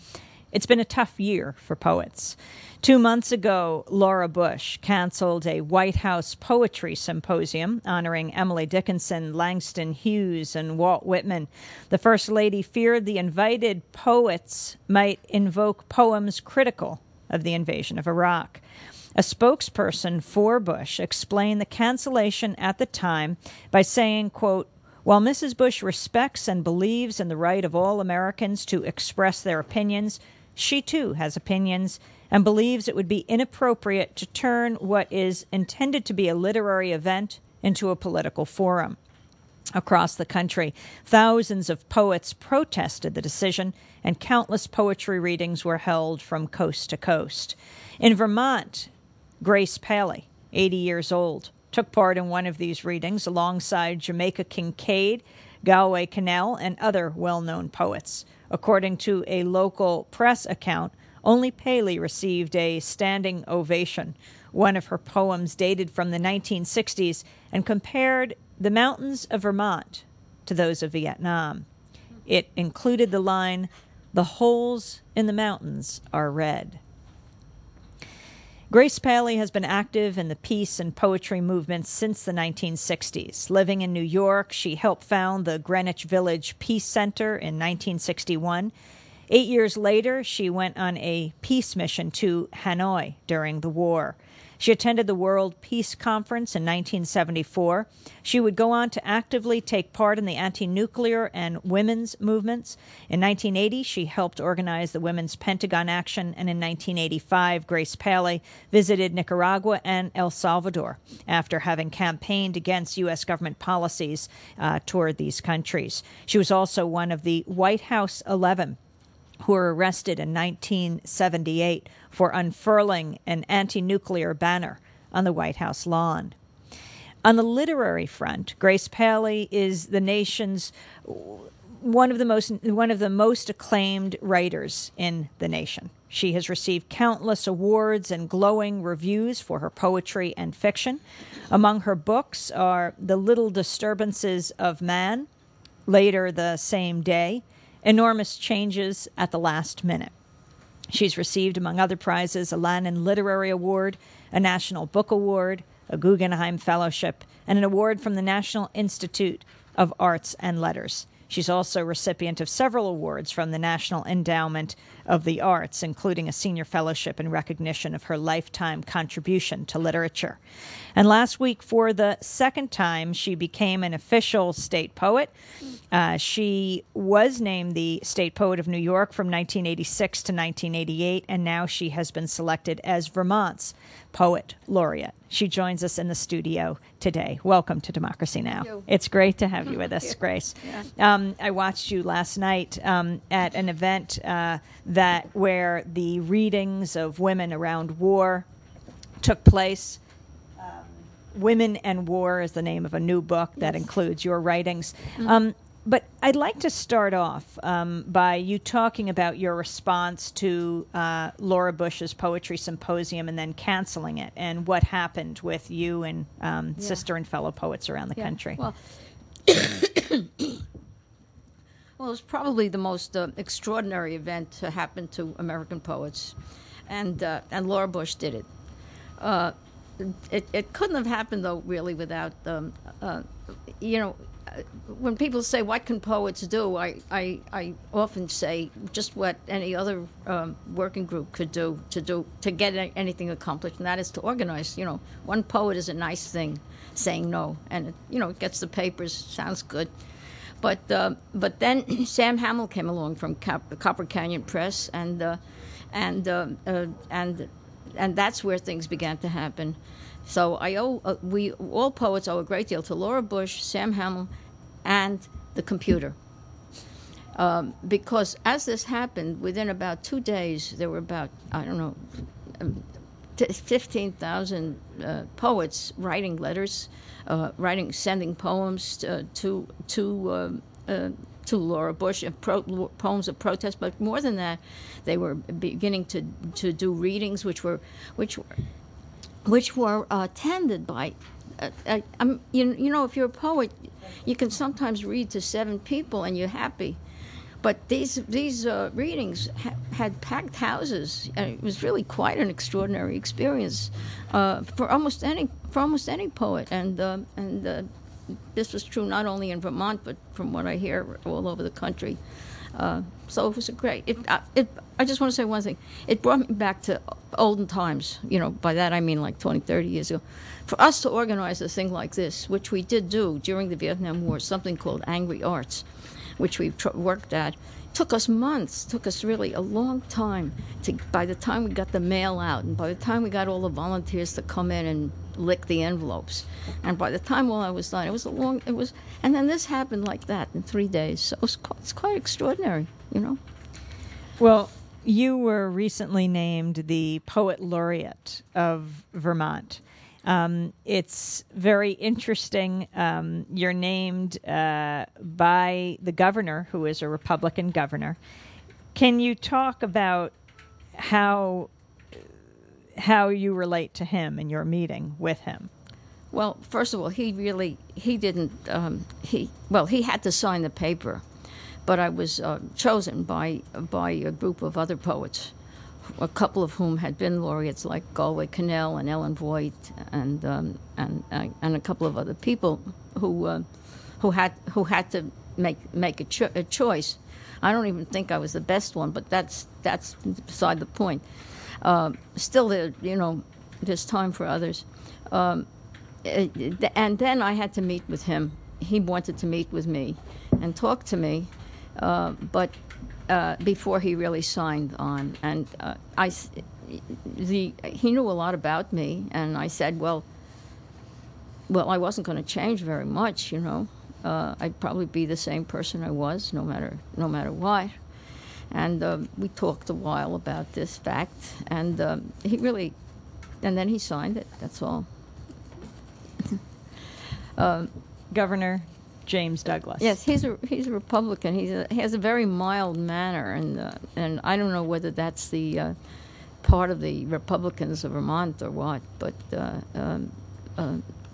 It's been a tough year for poets. Two months ago, Laura Bush canceled a White House poetry symposium honoring Emily Dickinson, Langston Hughes, and Walt Whitman. The First Lady feared the invited poets might invoke poems critical of the invasion of Iraq. A spokesperson for Bush explained the cancellation at the time by saying, quote, "While Missus Bush respects and believes in the right of all Americans to express their opinions, she too has opinions and believes it would be inappropriate to turn what is intended to be a literary event into a political forum." Across the country, thousands of poets protested the decision, and countless poetry readings were held from coast to coast. In Vermont, Grace Paley, eighty years old, took part in one of these readings alongside Jamaica Kincaid, Galway Cannell, and other well-known poets. According to a local press account, only Paley received a standing ovation. One of her poems dated from the nineteen sixties and compared the mountains of Vermont to those of Vietnam. It included the line, "The holes in the mountains are red." Grace Paley has been active in the peace and poetry movements since the nineteen sixties. Living in New York, she helped found the Greenwich Village Peace Center in nineteen sixty-one. Eight years later, she went on a peace mission to Hanoi during the war. She attended the World Peace Conference in nineteen seventy-four. She would go on to actively take part in the anti-nuclear and women's movements. In nineteen eighty, she helped organize the Women's Pentagon Action, and in nineteen eighty-five, Grace Paley visited Nicaragua and El Salvador after having campaigned against U S government policies uh, toward these countries. She was also one of the White House eleven who were arrested in nineteen seventy-eight for unfurling an anti-nuclear banner on the White House lawn. On the literary front, Grace Paley is the nation's one of the most one of the most acclaimed writers in the nation. She has received countless awards and glowing reviews for her poetry and fiction. Among her books are The Little Disturbances of Man, Later the Same Day, Enormous Changes at the Last Minute. She's received, among other prizes, a Lannan Literary Award, a National Book Award, a Guggenheim Fellowship, and an award from the National Institute of Arts and Letters. She's also a recipient of several awards from the National Endowment of the Arts, including a senior fellowship in recognition of her lifetime contribution to literature. And last week, for the second time, she became an official state poet. Uh, she was named the State Poet of New York from nineteen eighty-six to nineteen eighty-eight, and now she has been selected as Vermont's Poet Laureate. She joins us in the studio today. Welcome to Democracy Now! Thank you. It's great to have you with us, Grace. Yeah. Um, I watched you last night um, at an event uh, that where the readings of women around war took place. Um, Women and War is the name of a new book that includes your writings. Mm-hmm. Um, but I'd like to start off um, by you talking about your response to uh, Laura Bush's Poetry Symposium and then canceling it, and what happened with you and um, Yeah. sister and fellow poets around the Yeah. country. Well, well, it was probably the most uh, extraordinary event to happen to American poets, and uh, and Laura Bush did it. Uh, it it couldn't have happened though, really, without um, uh, you know. uh, When people say what can poets do, I, I, I often say just what any other um, working group could do to do to get a- anything accomplished, and that is to organize. You know, one poet is a nice thing, saying no, and it, you know, it gets the papers, sounds good. But uh, but then Sam Hamill came along from Cap- Copper Canyon Press, and uh, and uh, uh, and and that's where things began to happen. So I owe uh, we all poets owe a great deal to Laura Bush, Sam Hamill, and the computer. Um, because as this happened, within about two days, there were about, I don't know, um, t- fifteen thousand uh, poets writing letters, uh, writing, sending poems uh, to to um, uh, to Laura Bush, uh, pro- poems of protest. But more than that, they were beginning to to do readings, which were which were which were uh, attended by. Uh, uh, um, you, you know, if you're a poet, you can sometimes read to seven people and you're happy. but these these uh, readings ha- had packed houses, and it was really quite an extraordinary experience uh, for almost any for almost any poet. And uh, and uh, this was true not only in Vermont, but from what I hear all over the country. Uh, so it was a great. It, uh, it. I just want to say one thing. It brought me back to olden times. You know, by that I mean like twenty, thirty years ago. For us to organize a thing like this, which we did do during the Vietnam War, something called Angry Arts, which we tr- worked at, took us months. Took us really a long time. To by the time we got the mail out, and by the time we got all the volunteers to come in and lick the envelopes, and by the time all I was done, it was a long. It was, and then this happened like that in three days. So it was quite, it's quite extraordinary, you know. Well, you were recently named the Poet Laureate of Vermont. Um, it's very interesting. Um, you're named uh, by the governor, who is a Republican governor. Can you talk about how how you relate to him and your meeting with him? Well, first of all, he really he didn't um, he well he had to sign the paper, but I was uh, chosen by by a group of other poets, a couple of whom had been laureates, like Galway Kinnell and Ellen Voigt, and um, and uh, and a couple of other people who uh, who had who had to make make a, cho- a choice. I don't even think I was the best one, but that's that's beside the point. Uh, still, there you know, there's time for others. Um, and then I had to meet with him. He wanted to meet with me and talk to me, uh, but. Uh, before he really signed on, and uh, I, the he knew a lot about me, and I said, well, well, I wasn't going to change very much, you know. Uh, I'd probably be the same person I was, no matter no matter what. And uh, we talked a while about this fact, and um, he really, and then he signed it. That's all. um, Governor James Douglas. Yes, he's a he's a Republican. He's a, he has a very mild manner, and uh, and I don't know whether that's the uh, part of the Republicans of Vermont or what, but uh, um, uh,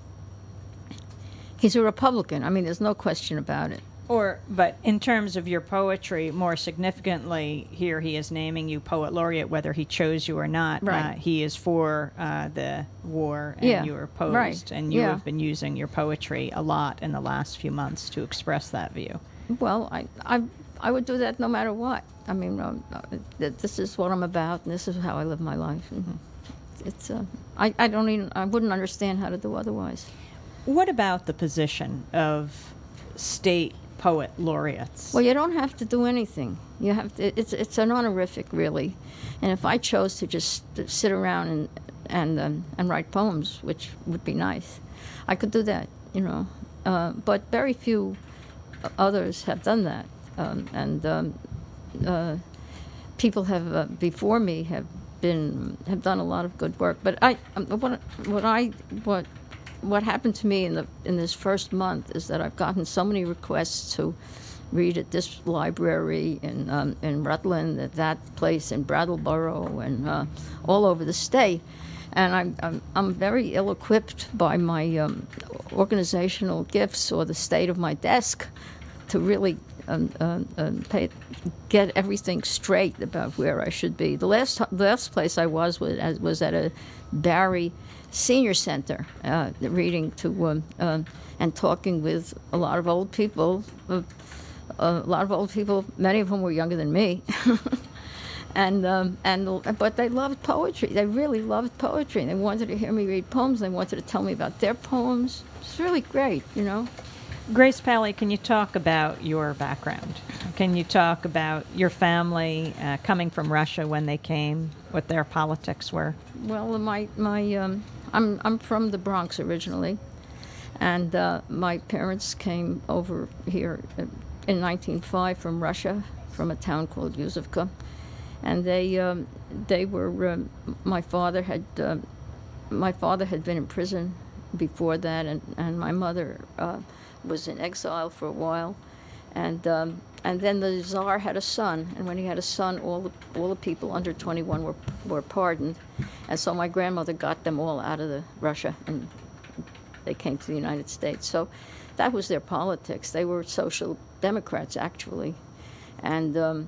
he's a Republican. I mean, there's no question about it. Or, but in terms of your poetry, more significantly, here he is naming you Poet Laureate, whether he chose you or not. Right. Uh, he is for uh, the war, and Yeah. you are opposed, Right. and you Yeah. have been using your poetry a lot in the last few months to express that view. Well, I I I would do that no matter what. I mean, um, uh, th- this is what I'm about, and this is how I live my life. And it's uh, I I don't even I wouldn't understand how to do otherwise. What about the position of state poet laureates? Well, you don't have to do anything. You have to. It's it's an honorific, really. And if I chose to just sit around and and um, and write poems, which would be nice, I could do that. You know, uh, but very few others have done that, um, and um, uh, people have uh, before me have been have done a lot of good work. But I um, what what I what. What happened to me in the in this first month is that I've gotten so many requests to read at this library in um, in Rutland, at that place in Brattleboro, and uh, all over the state. And I'm I'm, I'm very ill-equipped by my um, organizational gifts or the state of my desk to really um, uh, uh, pay, get everything straight about where I should be. The last the last place I was was, was at a Barry Senior Center, uh, reading to um, uh, and talking with a lot of old people, uh, a lot of old people. Many of whom were younger than me, and um, and but they loved poetry. They really loved poetry. They wanted to hear me read poems. They wanted to tell me about their poems. It's really great, you know. Grace Pally, can you talk about your background? Can you talk about your family uh, coming from Russia when they came, what their politics were? Well, my my um, I'm I'm from the Bronx originally, and uh, my parents came over here in nineteen oh five from Russia, from a town called Yuzovka, and they um, they were um, my father had uh, my father had been in prison before that, and and my mother uh, was in exile for a while, and. Um, And then the Tsar had a son, and when he had a son, all the all the people under twenty-one were were pardoned, and so my grandmother got them all out of the Russia, and they came to the United States. So that was their politics. They were social democrats, actually, and um,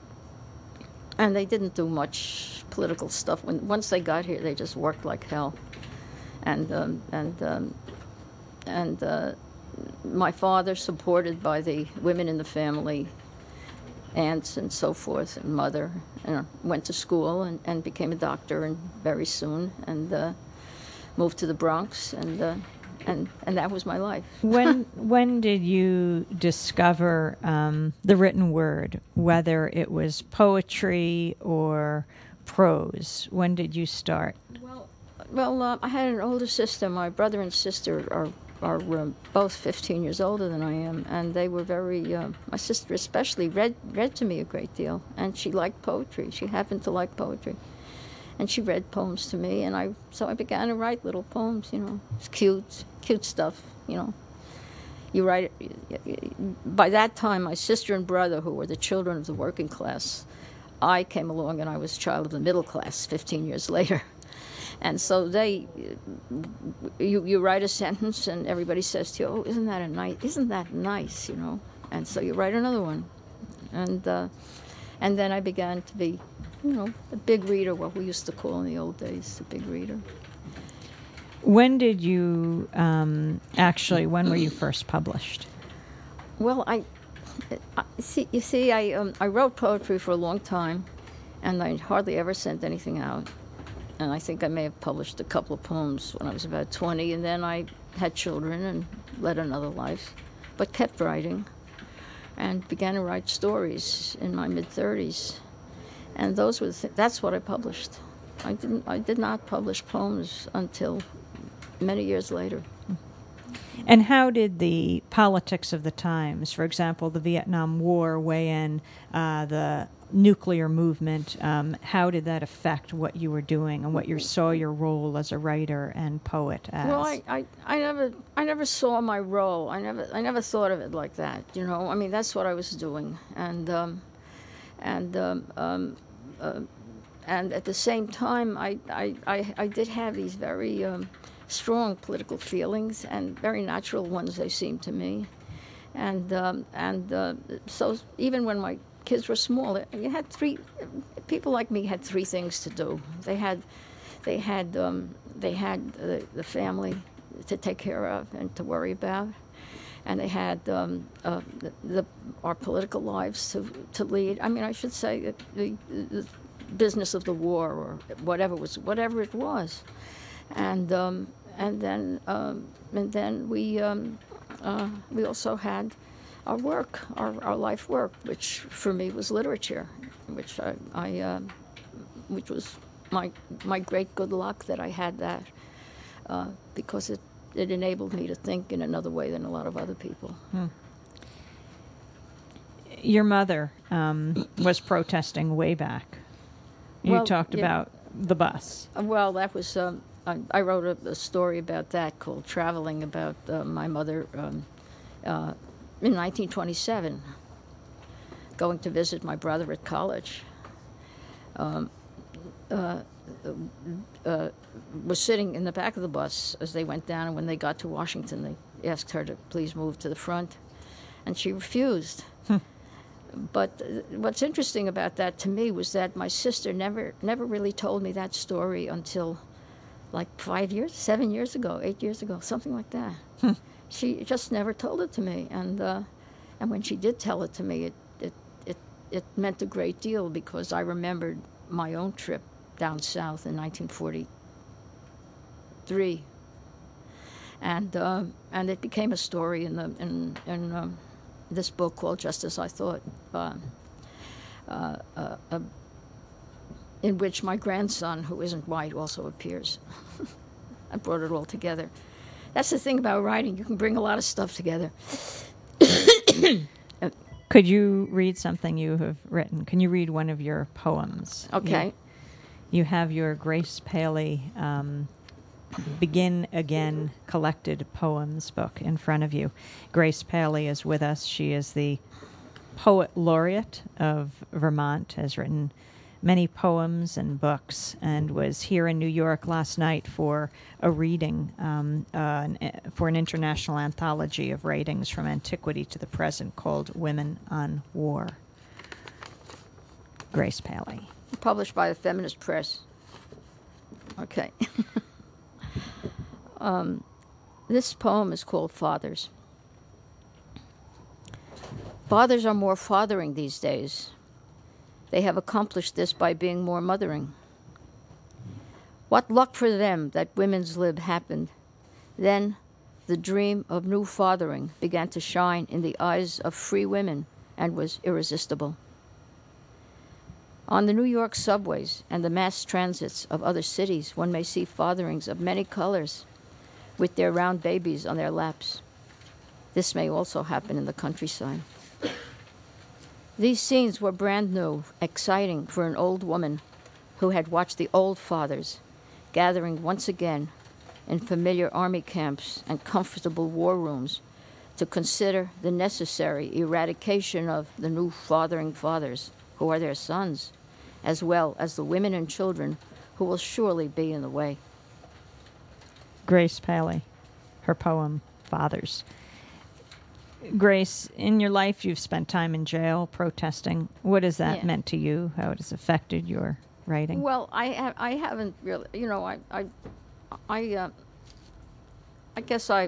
and they didn't do much political stuff. When once they got here, they just worked like hell, and um, and um, and uh, my father, supported by the women in the family, aunts and so forth, and mother, you know, went to school and, and became a doctor, and very soon, and uh, moved to the Bronx, and uh, and and that was my life. when when did you discover um, the written word, whether it was poetry or prose? When did you start? Well, well, uh, I had an older sister. My brother and sister are are um, both fifteen years older than I am, and they were very. Uh, my sister especially read read to me a great deal, and she liked poetry. She happened to like poetry, and she read poems to me, and I so I began to write little poems. You know, it's cute, cute stuff. You know, you write. By that time, my sister and brother, who were the children of the working class, I came along and I was child of the middle class. Fifteen years later. And so they, you you write a sentence, and everybody says to you, "Oh, isn't that a nice? Isn't that nice?" You know. And so you write another one, and uh, and then I began to be, you know, a big reader, what we used to call in the old days, a big reader. When did you um, actually? When were you first published? Well, I, I see. You see, I um, I wrote poetry for a long time, and I hardly ever sent anything out. And I think I may have published a couple of poems when I was about twenty, and then I had children and led another life, but kept writing, and began to write stories in my mid-thirties, and those were the th- that's what I published. I didn't. I did not publish poems until many years later. And how did the politics of the times, for example, the Vietnam War, weigh in, uh, the nuclear movement, um, how did that affect what you were doing and what you saw your role as a writer and poet as? Well, I, I, I never I never saw my role. I never I never thought of it like that. You know, I mean, that's what I was doing, and um, and um, um, uh, and at the same time, I I, I, I did have these very um, strong political feelings, and very natural ones they seemed to me, and um, and uh, so even when my kids were small, you had three people like me had three things to do. They had they had um, they had the, the family to take care of and to worry about, and they had um, uh, the, the our political lives to to lead. I mean, I should say the, the business of the war, or whatever was whatever it was, and um, and then um, and then we um, uh, we also had our work, our, our life work, which for me was literature, which I, I uh, which was my my great good luck that I had that, uh, because it, it enabled me to think in another way than a lot of other people. Hmm. Your mother um, was protesting way back. You Well, talked yeah. about the bus. Well, that was um, I, I wrote a, a story about that called "Traveling," about uh, my mother. Um, uh, In nineteen twenty-seven, going to visit my brother at college, um, uh, uh, was sitting in the back of the bus as they went down, and when they got to Washington, they asked her to please move to the front, and she refused. But uh, what's interesting about that to me was that my sister never, never really told me that story until like five years, seven years ago, eight years ago, something like that. She just never told it to me, and uh, and when she did tell it to me, it, it it it meant a great deal, because I remembered my own trip down south in nineteen forty-three, and uh, and it became a story in the in in um, this book called Just As I Thought, uh, uh, uh, uh, in which my grandson, who isn't white, also appears. I brought it all together. That's the thing about writing. You can bring a lot of stuff together. Could you read something you have written? Can you read one of your poems? Okay. You, you have your Grace Paley um, Begin Again Collected Poems book in front of you. Grace Paley is with us. She is the Poet Laureate of Vermont, has written many poems and books, and was here in New York last night for a reading, um, uh, an, for an international anthology of writings from antiquity to the present called Women on War. Grace Paley. Published by the Feminist Press. Okay. um, this poem is called Fathers. Fathers are more fathering these days. They have accomplished this by being more mothering. What luck for them that women's lib happened. Then the dream of new fathering began to shine in the eyes of free women and was irresistible. On the New York subways and the mass transits of other cities, one may see fatherings of many colors with their round babies on their laps. This may also happen in the countryside. These scenes were brand new, exciting for an old woman who had watched the old fathers gathering once again in familiar army camps and comfortable war rooms to consider the necessary eradication of the new fathering fathers, who are their sons, as well as the women and children who will surely be in the way. Grace Paley, her poem, Fathers. Grace, in your life you've spent time in jail protesting. What has that Yeah. meant to you? How it has affected your writing? Well, I ha- I haven't really, you know, I I I uh, I guess I.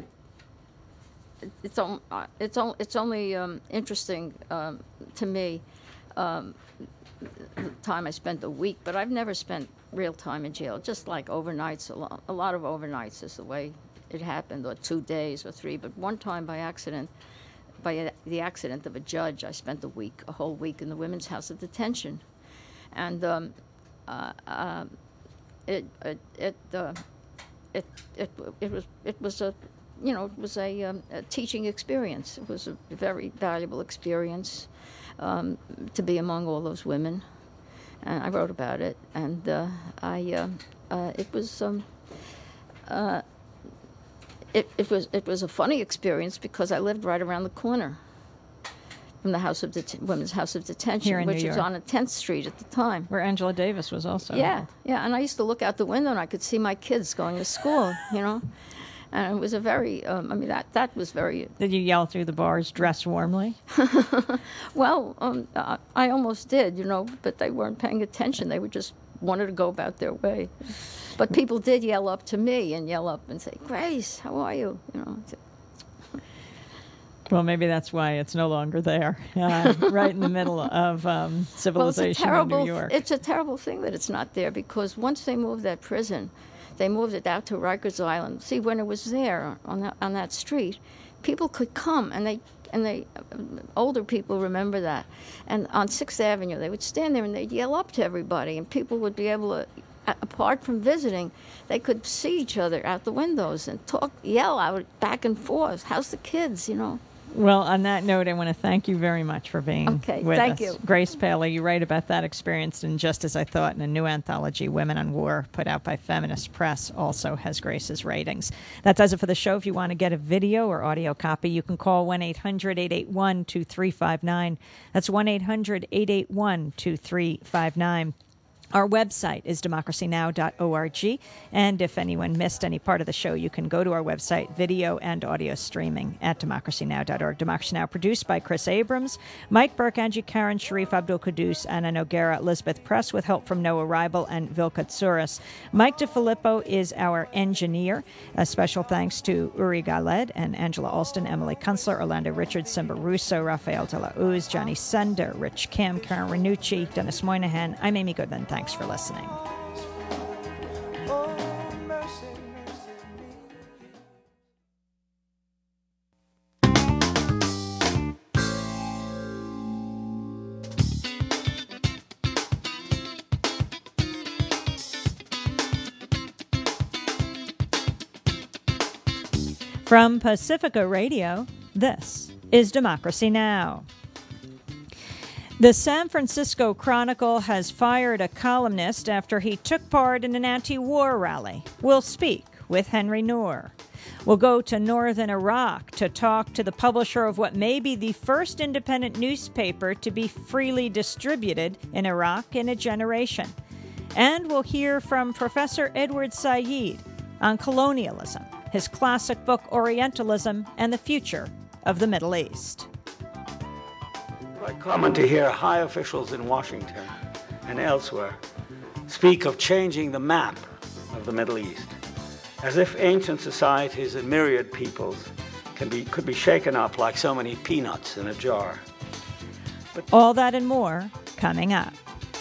It's on, it's on, it's only um, interesting um, to me um, the time I spent a week, but I've never spent real time in jail. Just like overnights, a lot, a lot of overnights is the way it happened, or two days or three. But one time by accident, by the accident of a judge, I spent a week, a whole week in the Women's House of Detention, and um, uh, uh, it it it, uh, it it it was it was a you know, it was a, um, a teaching experience. It was a very valuable experience um, to be among all those women. And I wrote about it, and uh, I uh, uh, it was um, uh, it it was it was a funny experience because I lived right around the corner from the House of Det- Women's House of Detention, Here in which New was York. on tenth Street at the time. Where Angela Davis was also. Yeah, yeah, and I used to look out the window and I could see my kids going to school, you know. And it was a very, um, I mean, that, that was very... Did you yell through the bars, dress warmly? Well, um, uh, I almost did, you know, but they weren't paying attention. They were just wanted to go about their way. But people did yell up to me and yell up and say, Grace, how are you? You know. Well, maybe that's why it's no longer there, uh, right in the middle of um, civilization well, it's a terrible, in New York. It's a terrible thing that it's not there, because once they moved that prison, they moved it out to Rikers Island. See, when it was there on that, on that street, people could come, and they and they older people remember that. And on Sixth Avenue, they would stand there and they'd yell up to everybody, and people would be able to, apart from visiting, they could see each other out the windows and talk, yell out back and forth. How's the kids, you know? Well, on that note, I want to thank you very much for being okay, with thank us. you. Grace Paley, you write about that experience in Just As I Thought in a new anthology, Women on War, put out by Feminist Press, also has Grace's writings. That does it for the show. If you want to get a video or audio copy, you can call one eight hundred eight eight one two three five nine. That's one eight hundred eight eight one two three five nine. Our website is democracy now dot org, and if anyone missed any part of the show, you can go to our website, video and audio streaming at democracy now dot org. Democracy Now! Produced by Chris Abrams, Mike Burke, Angie Karen, Sharif Abdul Qudus, Anna Noguera, Elizabeth Press, with help from Noah Reibel and Vilka Tsouras. Mike DeFilippo is our engineer. A special thanks to Uri Galed and Angela Alston, Emily Kunstler, Orlando Richards, Simba Russo, Rafael De La Uz, Johnny Sender, Rich Kim, Karen Renucci, Dennis Moynihan. I'm Amy Goodman. Thanks for listening. From Pacifica Radio, this is Democracy Now! The San Francisco Chronicle has fired a columnist after he took part in an anti-war rally. We'll speak with Henry Noor. We'll go to northern Iraq to talk to the publisher of what may be the first independent newspaper to be freely distributed in Iraq in a generation. And we'll hear from Professor Edward Said on colonialism, his classic book Orientalism and the Future of the Middle East. Quite common to hear high officials in Washington and elsewhere speak of changing the map of the Middle East, as if ancient societies and myriad peoples can be, could be shaken up like so many peanuts in a jar. But all that and more coming up.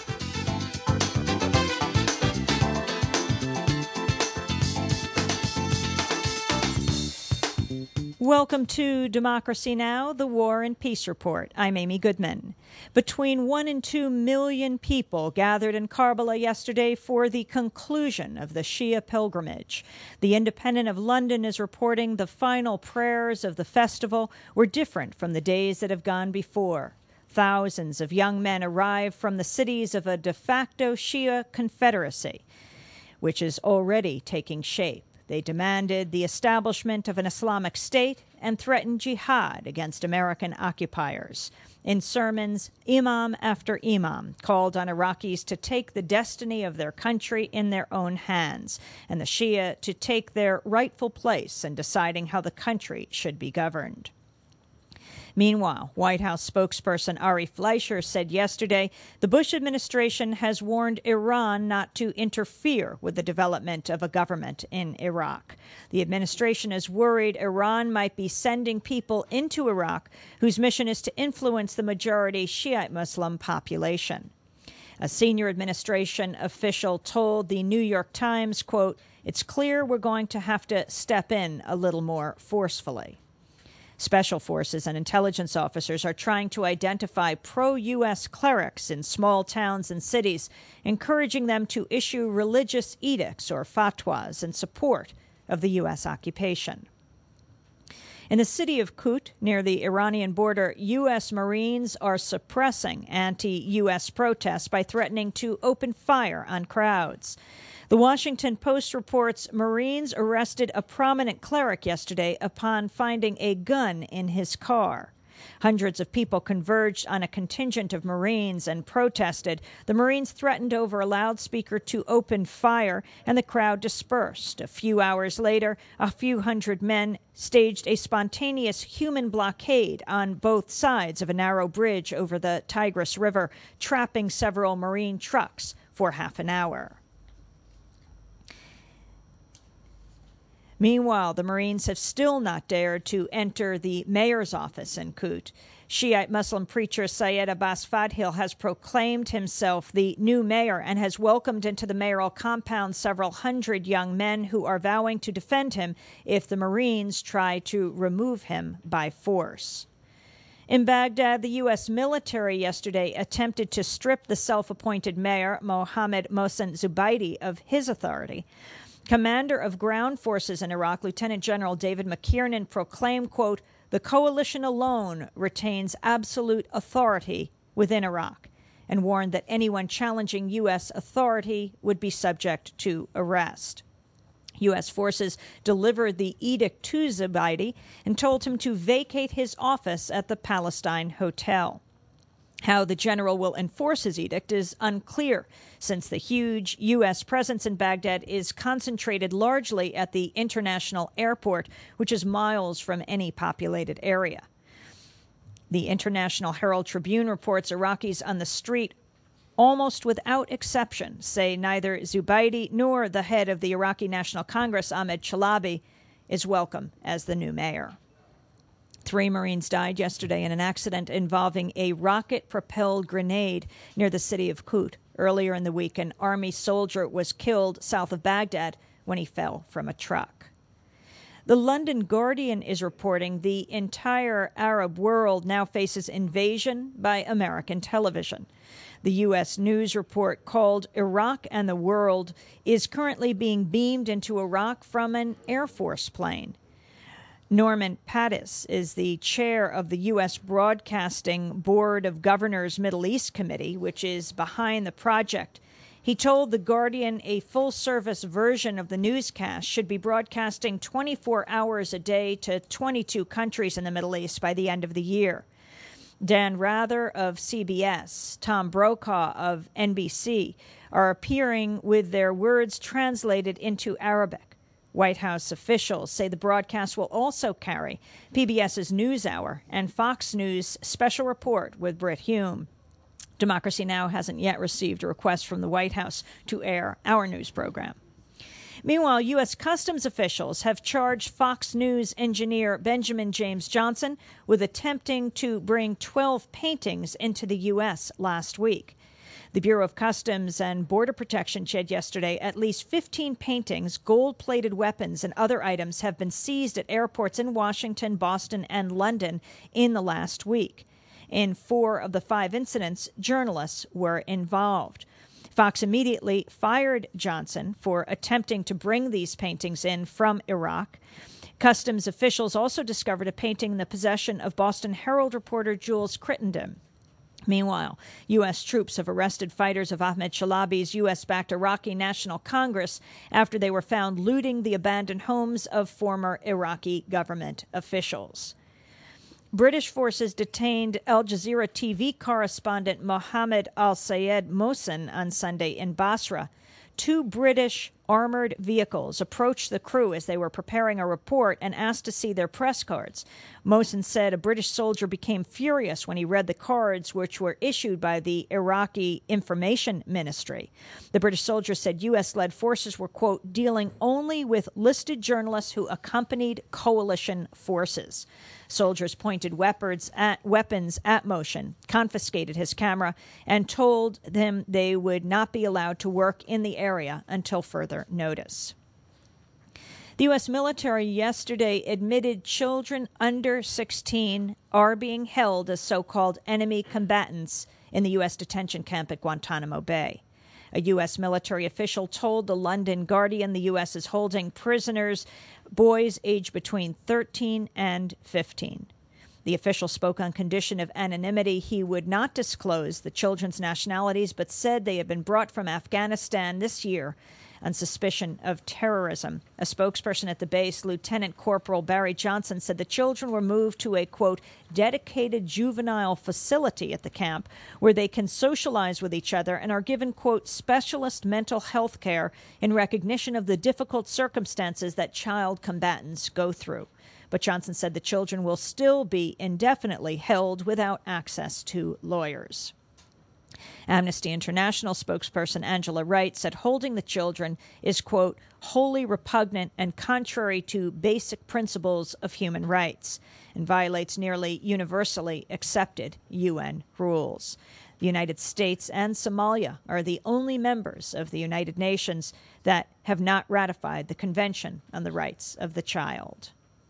Welcome to Democracy Now!, the War and Peace Report. I'm Amy Goodman. Between one and two million people gathered in Karbala yesterday for the conclusion of the Shia pilgrimage. The Independent of London is reporting the final prayers of the festival were different from the days that have gone before. Thousands of young men arrived from the cities of a de facto Shia confederacy, which is already taking shape. They demanded the establishment of an Islamic State and threatened jihad against American occupiers. In sermons, imam after imam called on Iraqis to take the destiny of their country in their own hands, and the Shia to take their rightful place in deciding how the country should be governed. Meanwhile, White House spokesperson Ari Fleischer said yesterday the Bush administration has warned Iran not to interfere with the development of a government in Iraq. The administration is worried Iran might be sending people into Iraq whose mission is to influence the majority Shiite Muslim population. A senior administration official told the New York Times, quote, "It's clear we're going to have to step in a little more forcefully." Special forces and intelligence officers are trying to identify pro-U S clerics in small towns and cities, encouraging them to issue religious edicts or fatwas in support of the U S occupation. In the city of Kut, near the Iranian border, U S Marines are suppressing anti-U S protests by threatening to open fire on crowds. The Washington Post reports Marines arrested a prominent cleric yesterday upon finding a gun in his car. Hundreds of people converged on a contingent of Marines and protested. The Marines threatened over a loudspeaker to open fire, and the crowd dispersed. A few hours later, a few hundred men staged a spontaneous human blockade on both sides of a narrow bridge over the Tigris River, trapping several Marine trucks for half an hour. Meanwhile, the Marines have still not dared to enter the mayor's office in Kut. Shiite Muslim preacher Syed Abbas Fadhil has proclaimed himself the new mayor and has welcomed into the mayoral compound several hundred young men who are vowing to defend him if the Marines try to remove him by force. In Baghdad, the U S military yesterday attempted to strip the self-appointed mayor, Mohammed Mohsen Zubaidi, of his authority. Commander of Ground Forces in Iraq, Lieutenant General David McKiernan, proclaimed, quote, "The coalition alone retains absolute authority within Iraq," and warned that anyone challenging U S authority would be subject to arrest. U S forces delivered the edict to Zubaidi and told him to vacate his office at the Palestine Hotel. How the general will enforce his edict is unclear, since the huge U S presence in Baghdad is concentrated largely at the international airport, which is miles from any populated area. The International Herald Tribune reports Iraqis on the street, almost without exception, say neither Zubaidi nor the head of the Iraqi National Congress, Ahmed Chalabi, is welcome as the new mayor. Three Marines died yesterday in an accident involving a rocket-propelled grenade near the city of Kut. Earlier in the week, an Army soldier was killed south of Baghdad when he fell from a truck. The London Guardian is reporting the entire Arab world now faces invasion by American television. The U S news report called Iraq and the World is currently being beamed into Iraq from an Air Force plane. Norman Pattis is the chair of the U S Broadcasting Board of Governors Middle East Committee, which is behind the project. He told The Guardian a full-service version of the newscast should be broadcasting twenty-four hours a day to twenty-two countries in the Middle East by the end of the year. Dan Rather of C B S, Tom Brokaw of N B C are appearing with their words translated into Arabic. White House officials say the broadcast will also carry PBS's NewsHour and Fox News' Special Report with Brit Hume. Democracy Now! Hasn't yet received a request from the White House to air our news program. Meanwhile, U S Customs officials have charged Fox News engineer Benjamin James Johnson with attempting to bring twelve paintings into the U S last week. The Bureau of Customs and Border Protection said yesterday at least fifteen paintings, gold-plated weapons, and other items have been seized at airports in Washington, Boston, and London in the last week. In four of the five incidents, journalists were involved. Fox immediately fired Johnson for attempting to bring these paintings in from Iraq. Customs officials also discovered a painting in the possession of Boston Herald reporter Jules Crittenden. Meanwhile, U S troops have arrested fighters of Ahmed Chalabi's U S-backed Iraqi National Congress after they were found looting the abandoned homes of former Iraqi government officials. British forces detained Al Jazeera T V correspondent Mohammed Al-Sayed Mohsen on Sunday in Basra. Two British armored vehicles approached the crew as they were preparing a report and asked to see their press cards. Mohsen said a British soldier became furious when he read the cards, which were issued by the Iraqi Information Ministry. The British soldier said U S-led forces were, quote, dealing only with listed journalists who accompanied coalition forces. Soldiers pointed weapons at, weapons at Mohsen, confiscated his camera, and told him they would not be allowed to work in the area until further notice. The U S military yesterday admitted children under sixteen are being held as so-called enemy combatants in the U S detention camp at Guantanamo Bay. A U S military official told the London Guardian the U S is holding prisoners, boys aged between thirteen and fifteen. The official spoke on condition of anonymity. He would not disclose the children's nationalities, but said they had been brought from Afghanistan this year on suspicion of terrorism. A spokesperson at the base, Lieutenant Corporal Barry Johnson, said the children were moved to a, quote, dedicated juvenile facility at the camp where they can socialize with each other and are given, quote, specialist mental health care in recognition of the difficult circumstances that child combatants go through. But Johnson said the children will still be indefinitely held without access to lawyers. Amnesty International spokesperson Angela Wright said holding the children is, quote, wholly repugnant and contrary to basic principles of human rights and violates nearly universally accepted U N rules. The United States and Somalia are the only members of the United Nations that have not ratified the Convention on the Rights of the Child.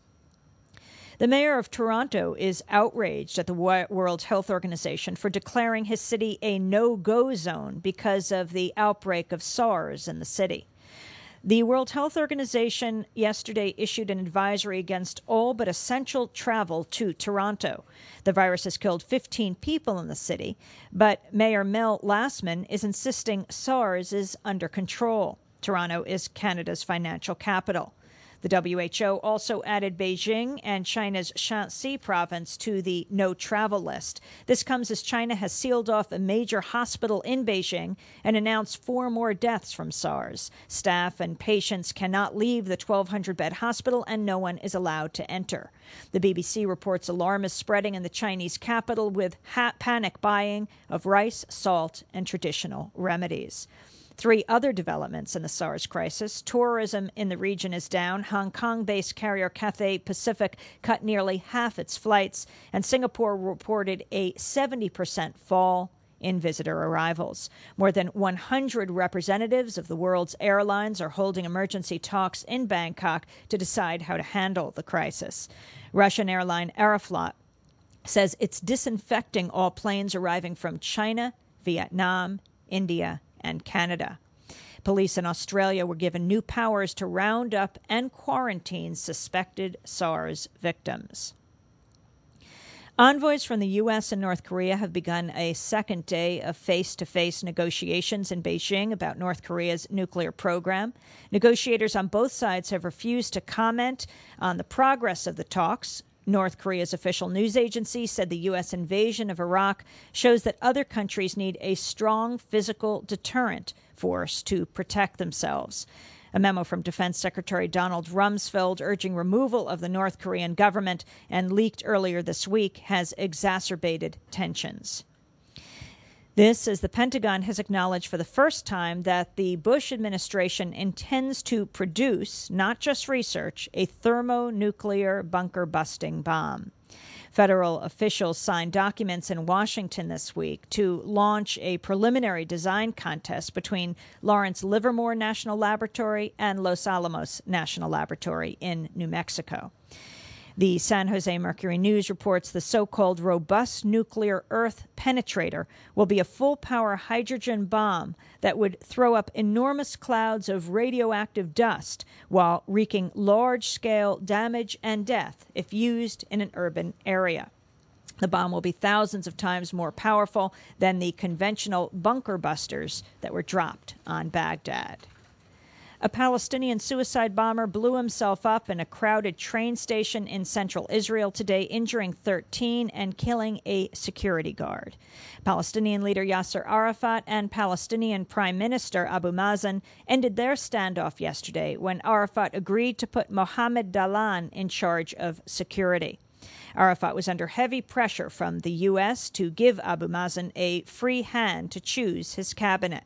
The mayor of Toronto is outraged at the World Health Organization for declaring his city a no-go zone because of the outbreak of SARS in the city. The World Health Organization yesterday issued an advisory against all but essential travel to Toronto. The virus has killed fifteen people in the city, but Mayor Mel Lastman is insisting SARS is under control. Toronto is Canada's financial capital. The W H O also added Beijing and China's Shanxi province to the no-travel list. This comes as China has sealed off a major hospital in Beijing and announced four more deaths from SARS. Staff and patients cannot leave the twelve hundred bed hospital, and no one is allowed to enter. The B B C reports alarm is spreading in the Chinese capital with ha- panic buying of rice, salt, and traditional remedies. Three other developments in the SARS crisis. Tourism in the region is down. Hong Kong-based carrier Cathay Pacific cut nearly half its flights, and Singapore reported a seventy percent fall in visitor arrivals. More than one hundred representatives of the world's airlines are holding emergency talks in Bangkok to decide how to handle the crisis. Russian airline Aeroflot says it's disinfecting all planes arriving from China, Vietnam, India, and Canada. Police in Australia were given new powers to round up and quarantine suspected SARS victims. Envoys from the U S and North Korea have begun a second day of face-to-face negotiations in Beijing about North Korea's nuclear program. Negotiators on both sides have refused to comment on the progress of the talks. North Korea's official news agency said the U S invasion of Iraq shows that other countries need a strong physical deterrent force to protect themselves. A memo from Defense Secretary Donald Rumsfeld urging removal of the North Korean government and leaked earlier this week has exacerbated tensions. This as the Pentagon has acknowledged for the first time that the Bush administration intends to produce, not just research, a thermonuclear bunker-busting bomb. Federal officials signed documents in Washington this week to launch a preliminary design contest between Lawrence Livermore National Laboratory and Los Alamos National Laboratory in New Mexico. The San Jose Mercury News reports the so-called robust nuclear Earth penetrator will be a full-power hydrogen bomb that would throw up enormous clouds of radioactive dust while wreaking large-scale damage and death if used in an urban area. The bomb will be thousands of times more powerful than the conventional bunker busters that were dropped on Baghdad. A Palestinian suicide bomber blew himself up in a crowded train station in central Israel today, injuring thirteen and killing a security guard. Palestinian leader Yasser Arafat and Palestinian Prime Minister Abu Mazen ended their standoff yesterday when Arafat agreed to put Mohammed Dalan in charge of security. Arafat was under heavy pressure from the U S to give Abu Mazen a free hand to choose his cabinet.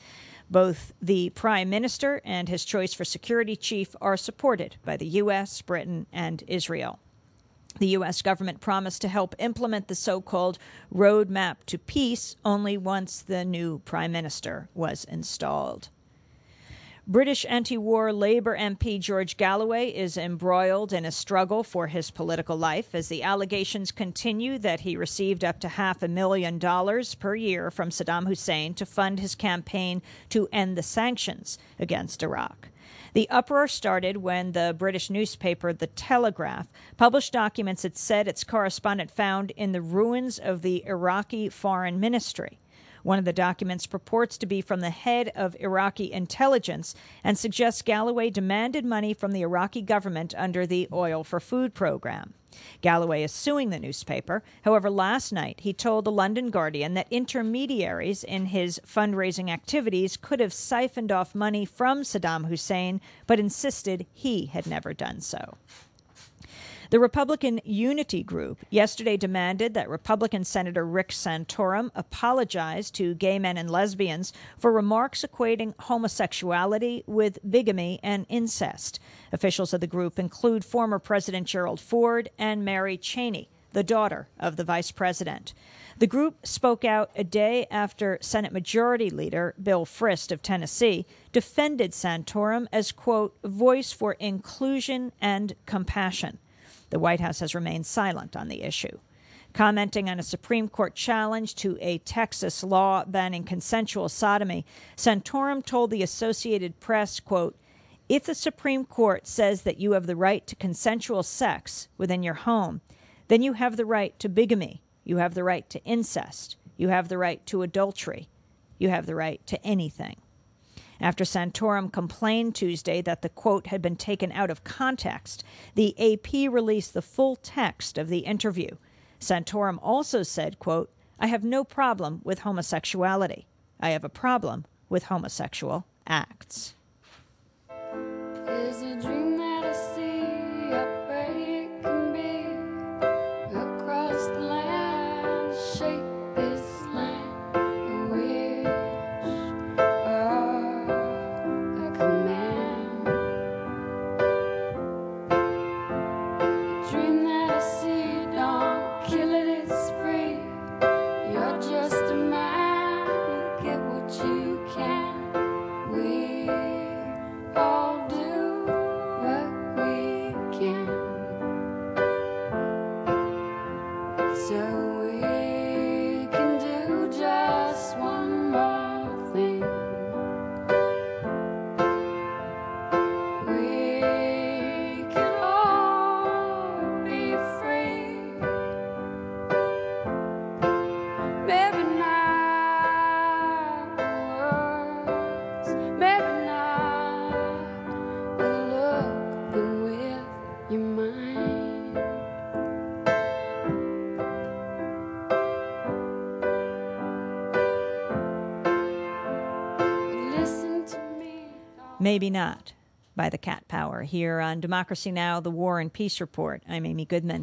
Both the Prime Minister and his choice for security chief are supported by the U S, Britain, and Israel. The U S government promised to help implement the so-called Roadmap to Peace only once the new Prime Minister was installed. British anti-war Labour M P George Galloway is embroiled in a struggle for his political life as the allegations continue that he received up to half a million dollars per year from Saddam Hussein to fund his campaign to end the sanctions against Iraq. The uproar started when the British newspaper The Telegraph published documents it said its correspondent found in the ruins of the Iraqi Foreign Ministry. One of the documents purports to be from the head of Iraqi intelligence and suggests Galloway demanded money from the Iraqi government under the Oil for Food program. Galloway is suing the newspaper. However, last night he told the London Guardian that intermediaries in his fundraising activities could have siphoned off money from Saddam Hussein, but insisted he had never done so. The Republican Unity Group yesterday demanded that Republican Senator Rick Santorum apologize to gay men and lesbians for remarks equating homosexuality with bigamy and incest. Officials of the group include former President Gerald Ford and Mary Cheney, the daughter of the vice president. The group spoke out a day after Senate Majority Leader Bill Frist of Tennessee defended Santorum as, quote, voice for inclusion and compassion. The White House has remained silent on the issue. Commenting on a Supreme Court challenge to a Texas law banning consensual sodomy, Santorum told the Associated Press, quote, if the Supreme Court says that you have the right to consensual sex within your home, then you have the right to bigamy, you have the right to incest, you have the right to adultery, you have the right to anything. After Santorum complained Tuesday that the quote had been taken out of context, the A P released the full text of the interview. Santorum also said, quote, I have no problem with homosexuality. I have a problem with homosexual acts. There's a dream that I see, I pray it can be across the land, shape this land. Maybe Not by the Cat Power here on Democracy Now!, the War and Peace Report. I'm Amy Goodman.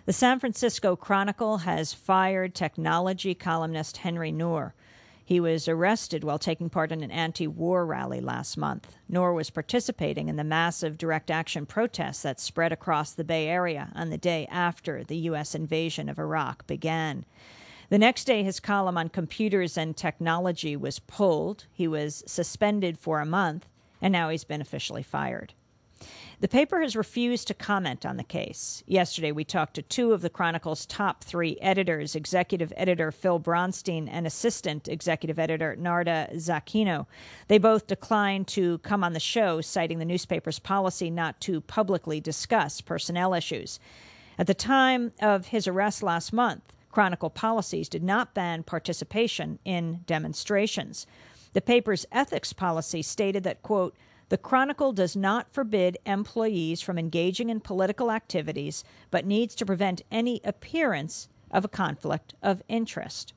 The San Francisco Chronicle has fired technology columnist Henry Noor. He was arrested while taking part in an anti-war rally last month. Noor was participating in the massive direct action protests that spread across the Bay Area on the day after the U S invasion of Iraq began. The next day, his column on computers and technology was pulled. He was suspended for a month, and now he's been officially fired. The paper has refused to comment on the case. Yesterday, we talked to two of the Chronicle's top three editors, executive editor Phil Bronstein and assistant executive editor Narda Zakino. They both declined to come on the show, citing the newspaper's policy not to publicly discuss personnel issues. At the time of his arrest last month, Chronicle policies did not ban participation in demonstrations. The paper's ethics policy stated that, quote, "The Chronicle does not forbid employees from engaging in political activities, but needs to prevent any appearance of a conflict of interest."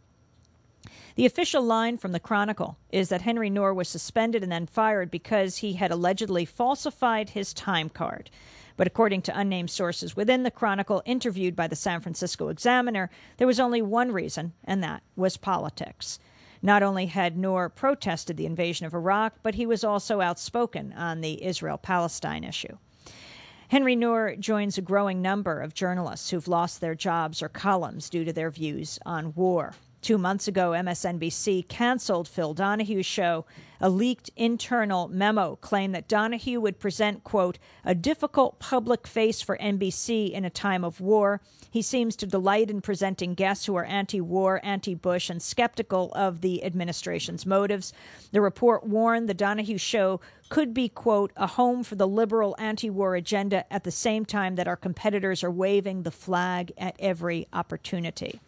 The official line from the Chronicle is that Henry Noor was suspended and then fired because he had allegedly falsified his time card. But according to unnamed sources within the Chronicle interviewed by the San Francisco Examiner, there was only one reason, and that was politics. Not only had Noor protested the invasion of Iraq, but he was also outspoken on the Israel-Palestine issue. Henry Noor joins a growing number of journalists who've lost their jobs or columns due to their views on war. Two months ago, M S N B C canceled Phil Donahue's show. A leaked internal memo claimed that Donahue would present, quote, "a difficult public face for N B C in a time of war. He seems to delight in presenting guests who are anti-war, anti-Bush, and skeptical of the administration's motives." The report warned the Donahue show could be, quote, "a home for the liberal anti-war agenda at the same time that our competitors are waving the flag at every opportunity."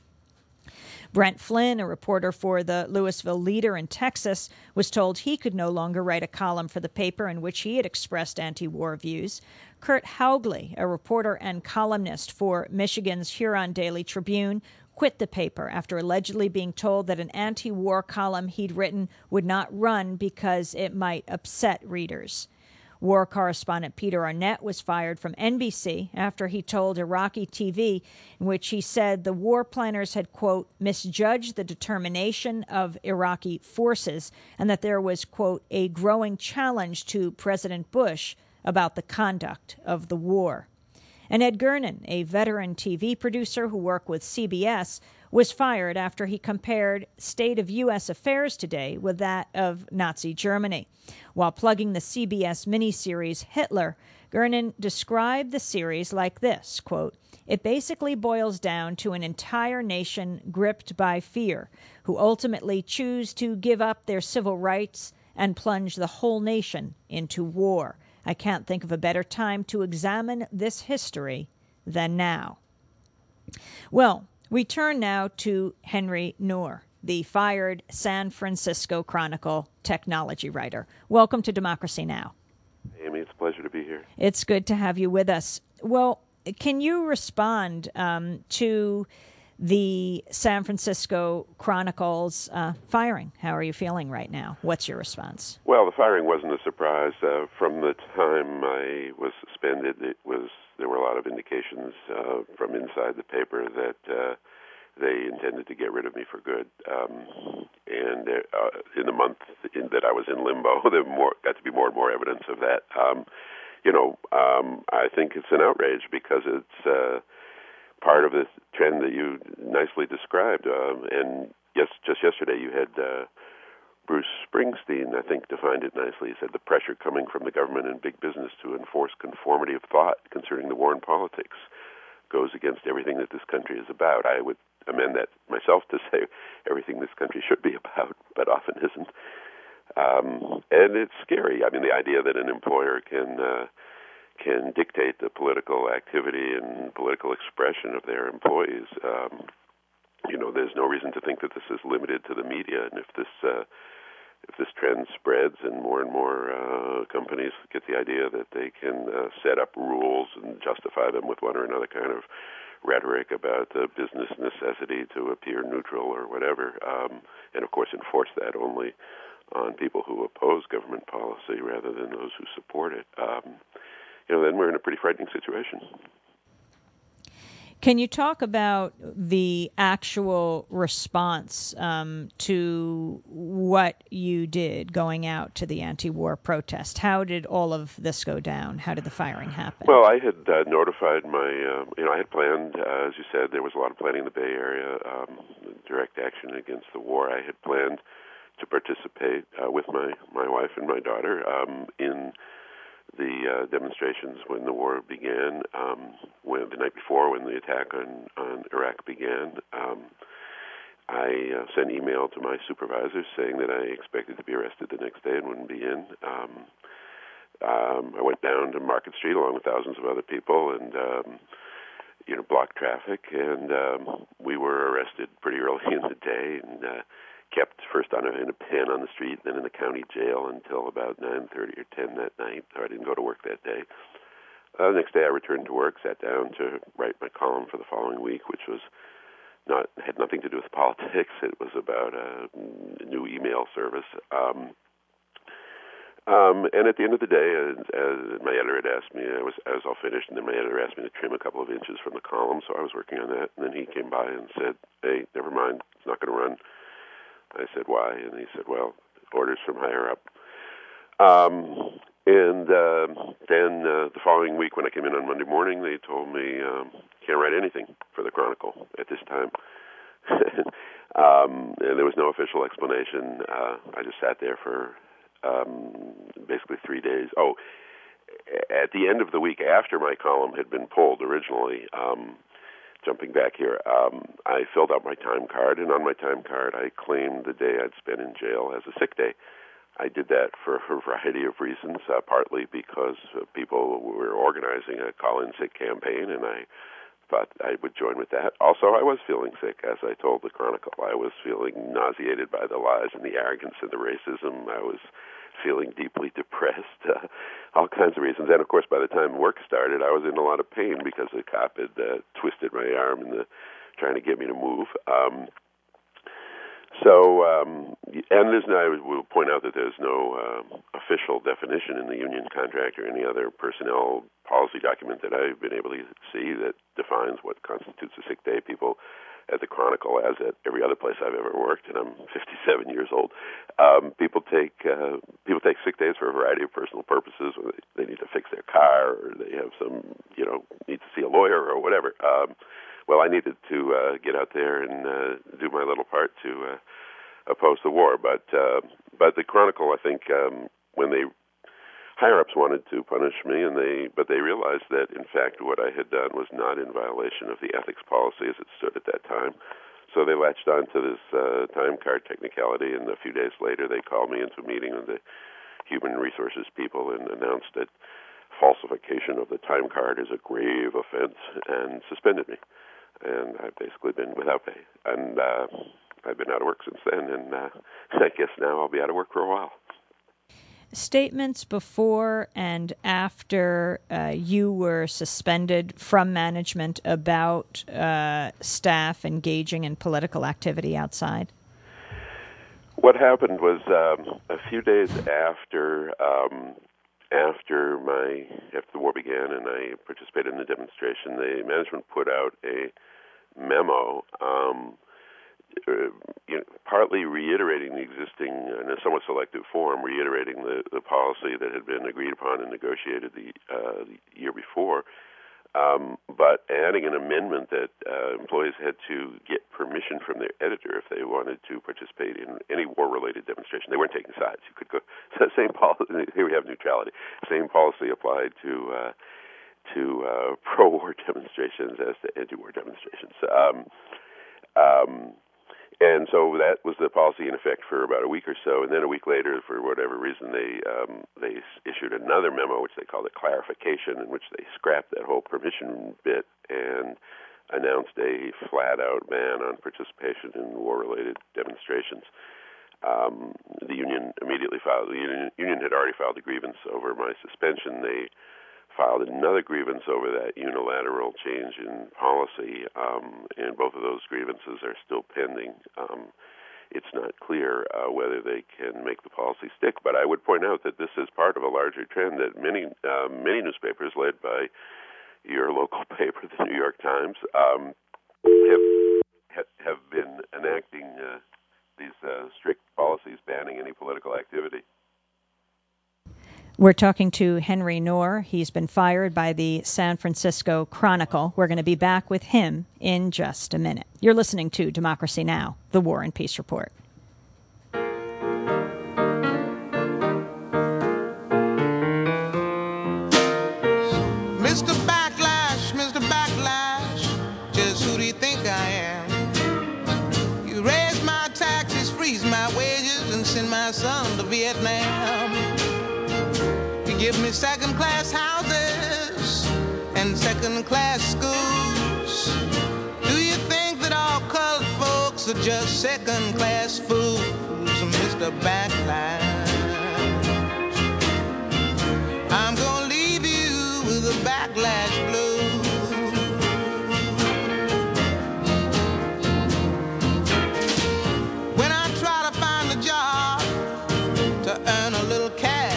Brent Flynn, a reporter for the Louisville Leader in Texas, was told he could no longer write a column for the paper in which he had expressed anti-war views. Kurt Haugley, a reporter and columnist for Michigan's Huron Daily Tribune, quit the paper after allegedly being told that an anti-war column he'd written would not run because it might upset readers. War correspondent Peter Arnett was fired from N B C after he told Iraqi T V, in which he said the war planners had, quote, "misjudged the determination of Iraqi forces," and that there was, quote, "a growing challenge to President Bush about the conduct of the war." And Ed Gernon, a veteran T V producer who worked with C B S, was fired after he compared state of U S affairs today with that of Nazi Germany. While plugging the C B S miniseries Hitler, Gernon described the series like this, quote, "It basically boils down to an entire nation gripped by fear, who ultimately choose to give up their civil rights and plunge the whole nation into war. I can't think of a better time to examine this history than now." Well, we turn now to Henry Noor, the fired San Francisco Chronicle technology writer. Welcome to Democracy Now! Amy, it's a pleasure to be here. It's good to have you with us. Well, can you respond um, to the San Francisco Chronicle's uh, firing? How are you feeling right now? What's your response? Well, the firing wasn't a surprise. Uh, from the time I was suspended, it was there were a lot of indications uh, from inside the paper that uh, they intended to get rid of me for good. Um, and uh, in the month in, that I was in limbo, there more, got to be more and more evidence of that. Um, you know, um, I think it's an outrage because it's uh, part of this trend that you nicely described. Um, and yes, just yesterday you had uh, Bruce Springsteen, I think, defined it nicely. He said the pressure coming from the government and big business to enforce conformity of thought concerning the war and politics goes against everything that this country is about. I would amend that myself to say everything this country should be about, but often isn't. Um, and it's scary. I mean, the idea that an employer can uh, can dictate the political activity and political expression of their employees. Um, you know, there's no reason to think that this is limited to the media. And if this uh, if this trend spreads and more and more uh, companies get the idea that they can uh, set up rules and justify them with one or another kind of rhetoric about uh, business necessity to appear neutral or whatever, um, and of course enforce that only on people who oppose government policy rather than those who support it, um, you know, then we're in a pretty frightening situation. Can you talk about the actual response um, to what you did going out to the anti-war protest? How did all of this go down? How did the firing happen? Well, I had uh, notified my, uh, you know, I had planned, uh, as you said, there was a lot of planning in the Bay Area, um, direct action against the war. I had planned to participate uh, with my, my wife and my daughter um, in the uh, demonstrations when the war began, um, when the night before when the attack on, on Iraq began. Um, I uh, sent email to my supervisors saying that I expected to be arrested the next day and wouldn't be in. Um, um, I went down to Market Street along with thousands of other people and, um, you know, blocked traffic, and um, we were arrested pretty early in the day and uh, kept first on a, in a pen on the street, then in the county jail until about nine thirty or ten that night. So I didn't go to work that day. Uh, the next day I returned to work, sat down to write my column for the following week, which was not had nothing to do with politics. It was about a new email service. Um, um, and at the end of the day, as, as my editor had asked me, I was, I was all finished, and then my editor asked me to trim a couple of inches from the column, so I was working on that. And then he came by and said, "Hey, never mind, it's not going to run." I said, "Why?" And he said, "Well, orders from higher up." Um, and uh, then uh, the following week when I came in on Monday morning, they told me, um, "Can't write anything for the Chronicle at this time." um, and there was no official explanation. Uh, I just sat there for um, basically three days. Oh, at the end of the week after my column had been pulled originally, um, jumping back here, um, I filled out my time card, and on my time card I claimed the day I'd spent in jail as a sick day. I did that for a variety of reasons, uh, partly because uh, people were organizing a call-in sick campaign, and I thought I would join with that. Also, I was feeling sick, as I told the Chronicle. I was feeling nauseated by the lies and the arrogance and the racism. I was feeling deeply depressed, uh, all kinds of reasons. And, of course, by the time work started, I was in a lot of pain because the cop had uh, twisted my arm in the trying to get me to move. Um, so, um, and there's no, I will point out that there's no uh, official definition in the union contract or any other personnel policy document that I've been able to see that defines what constitutes a sick day. People at the Chronicle, as at every other place I've ever worked, and I'm fifty-seven years old, um, people take uh, people take sick days for a variety of personal purposes. Whether they need to fix their car, or they have some, you know, need to see a lawyer or whatever. Um, well, I needed to uh, get out there and uh, do my little part to uh, oppose the war. But uh, but the Chronicle, I think, um, when they higher-ups wanted to punish me, and they but they realized that, in fact, what I had done was not in violation of the ethics policy as it stood at that time. So they latched on to this uh, time card technicality, and a few days later they called me into a meeting with the human resources people and announced that falsification of the time card is a grave offense and suspended me. And I've basically been without pay. And uh, I've been out of work since then, and uh, I guess now I'll be out of work for a while. Statements before and after uh, you were suspended from management about uh, staff engaging in political activity outside? What happened was um, a few days after um, after my after the war began and I participated in the demonstration, the management put out a memo, um, uh, you know, partly reiterating the existing, in a somewhat selective form, reiterating the, the policy that had been agreed upon and negotiated the, uh, the year before, um, but adding an amendment that uh, employees had to get permission from their editor if they wanted to participate in any war-related demonstration. They weren't taking sides. You could go. So same policy. Here we have neutrality. Same policy applied to uh, to uh, pro-war demonstrations as to anti-war demonstrations. Um, um, and so that was the policy in effect for about a week or so. And then a week later, for whatever reason, they um, they issued another memo, which they called a clarification, in which they scrapped that whole permission bit and announced a flat-out ban on participation in war-related demonstrations. Um, the union immediately filed. The union, union had already filed a grievance over my suspension. They filed another grievance over that unilateral change in policy, um, and both of those grievances are still pending. Um, it's not clear uh, whether they can make the policy stick, but I would point out that this is part of a larger trend that many uh, many newspapers led by your local paper, the New York Times, um, have have been enacting uh, these uh, strict policies banning any political activity. We're talking to Henry Knorr. He's been fired by the San Francisco Chronicle. We're going to be back with him in just a minute. You're listening to Democracy Now!, the War and Peace Report. Mister Backlash, Mister Backlash, just who do you think I am? You raise my taxes, freeze my wages, and send my son to Vietnam. You give me second-class houses and second-class schools. Do you think that all colored folks are just second-class fools, Mister Backlash? I'm gonna leave you with a backlash blues. When I try to find a job to earn a little cash,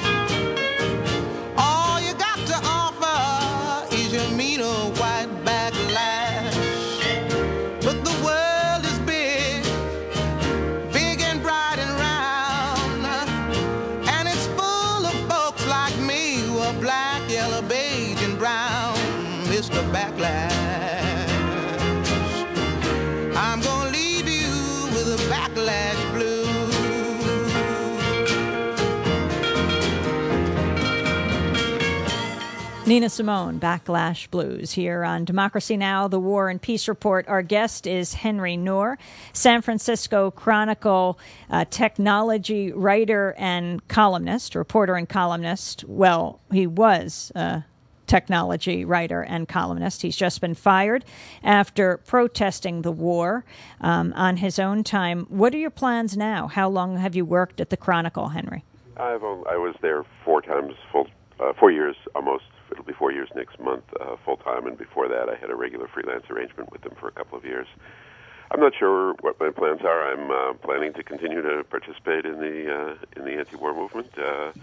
all you got to offer is your mean old white backlash. But the world is big, big and bright and round, and it's full of folks like me who are black, yellow, beige, and brown, Mister Backlash. I'm gonna leave you with a backlash blues. Nina Simone, Backlash Blues, here on Democracy Now!, the War and Peace Report. Our guest is Henry Knorr, San Francisco Chronicle uh, technology writer and columnist, reporter and columnist. Well, he was a technology writer and columnist. He's just been fired after protesting the war um, on his own time. What are your plans now? How long have you worked at the Chronicle, Henry? I've only, I was there four times, full, uh, four years almost. It'll be four years next month, uh, full time, and before that, I had a regular freelance arrangement with them for a couple of years. I'm not sure what my plans are. I'm uh, planning to continue to participate in the uh, in the anti-war movement. Uh,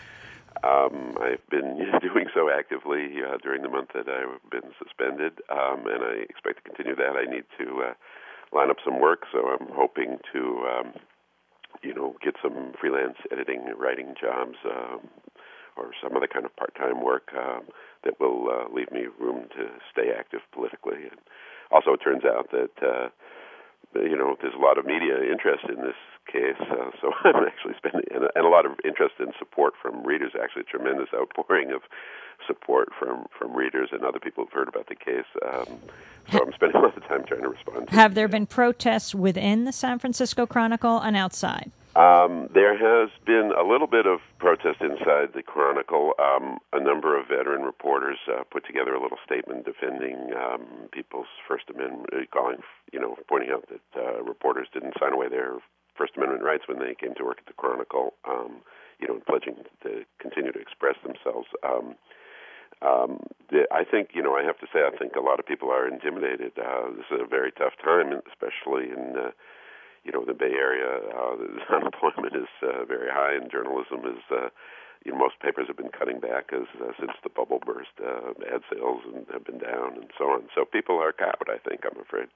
um, I've been doing so actively uh, during the month that I've been suspended, um, and I expect to continue that. I need to uh, line up some work, so I'm hoping to, um, you know, get some freelance editing and writing jobs. Uh, or some other kind of part-time work um, that will uh, leave me room to stay active politically. And also, it turns out that, uh, you know, there's a lot of media interest in this case, uh, so I'm actually spending, and, and a lot of interest and support from readers, actually a tremendous outpouring of support from, from readers and other people who've heard about the case. Um, so I'm spending a lot of time trying to respond to Have it. there been protests within the San Francisco Chronicle and outside? Um, there has been a little bit of protest inside the Chronicle. Um, a number of veteran reporters uh, put together a little statement defending um, people's First Amendment, uh, calling, you know, pointing out that uh, reporters didn't sign away their First Amendment rights when they came to work at the Chronicle, um, you know, pledging to continue to express themselves. Um, um, the, I think, you know, I have to say, I think a lot of people are intimidated. Uh, this is a very tough time, especially in uh, you know, the Bay Area. Uh, the unemployment is uh, very high, and journalism is, uh, you know, most papers have been cutting back as, uh, since the bubble burst. Uh, ad sales and have been down, and so on. So people are cowed, I think, I'm afraid.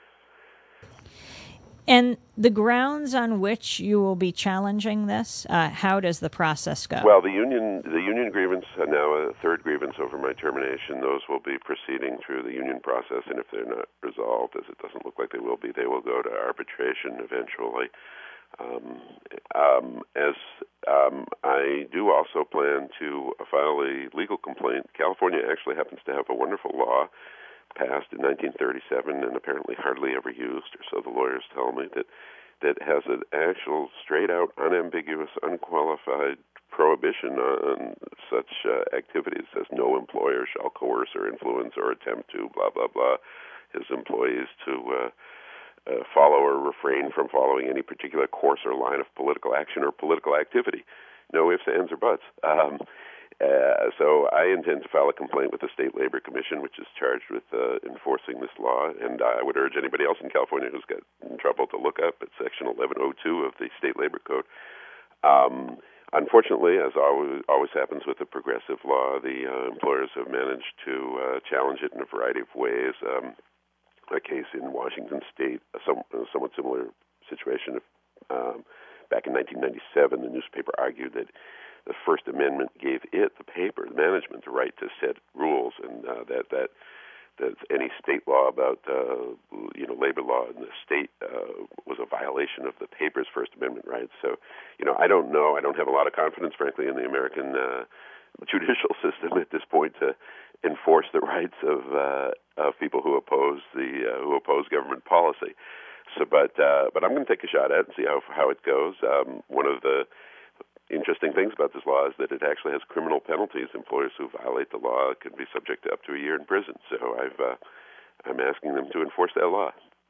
And the grounds on which you will be challenging this, uh, how does the process go? Well, the union, the union grievance, uh, now a third grievance over my termination, those will be proceeding through the union process, and if they're not resolved, as it doesn't look like they will be, they will go to arbitration eventually. Um, um, as um, I do also plan to file a legal complaint. California actually happens to have a wonderful law passed in nineteen thirty-seven and apparently hardly ever used, or so the lawyers tell me, that that has an actual straight-out, unambiguous, unqualified prohibition on such uh, activities as no employer shall coerce or influence or attempt to, blah, blah, blah, his employees to uh, uh, follow or refrain from following any particular course or line of political action or political activity. No ifs, ands, or buts. Um, Uh, so I intend to file a complaint with the State Labor Commission, which is charged with uh, enforcing this law, and I would urge anybody else in California who's got in trouble to look up at Section eleven oh two of the State Labor Code. Um, unfortunately, as always, always happens with the progressive law, the uh, employers have managed to uh, challenge it in a variety of ways. Um, a case in Washington State, a, some, a somewhat similar situation. Um, back in nineteen ninety-seven, the newspaper argued that the First Amendment gave it, the paper, the management, the right to set rules, and uh, that that that any state law about uh, you know labor law in the state uh, was a violation of the paper's First Amendment rights. So, you know, I don't know. I don't have a lot of confidence, frankly, in the American uh, judicial system at this point to enforce the rights of, uh, of people who oppose the uh, who oppose government policy. So, but uh, but I'm going to take a shot at it and see how how it goes. Um, one of the interesting things about this law is that it actually has criminal penalties. Employers who violate the law can be subject to up to a year in prison. So I've uh, I'm asking them to enforce that law.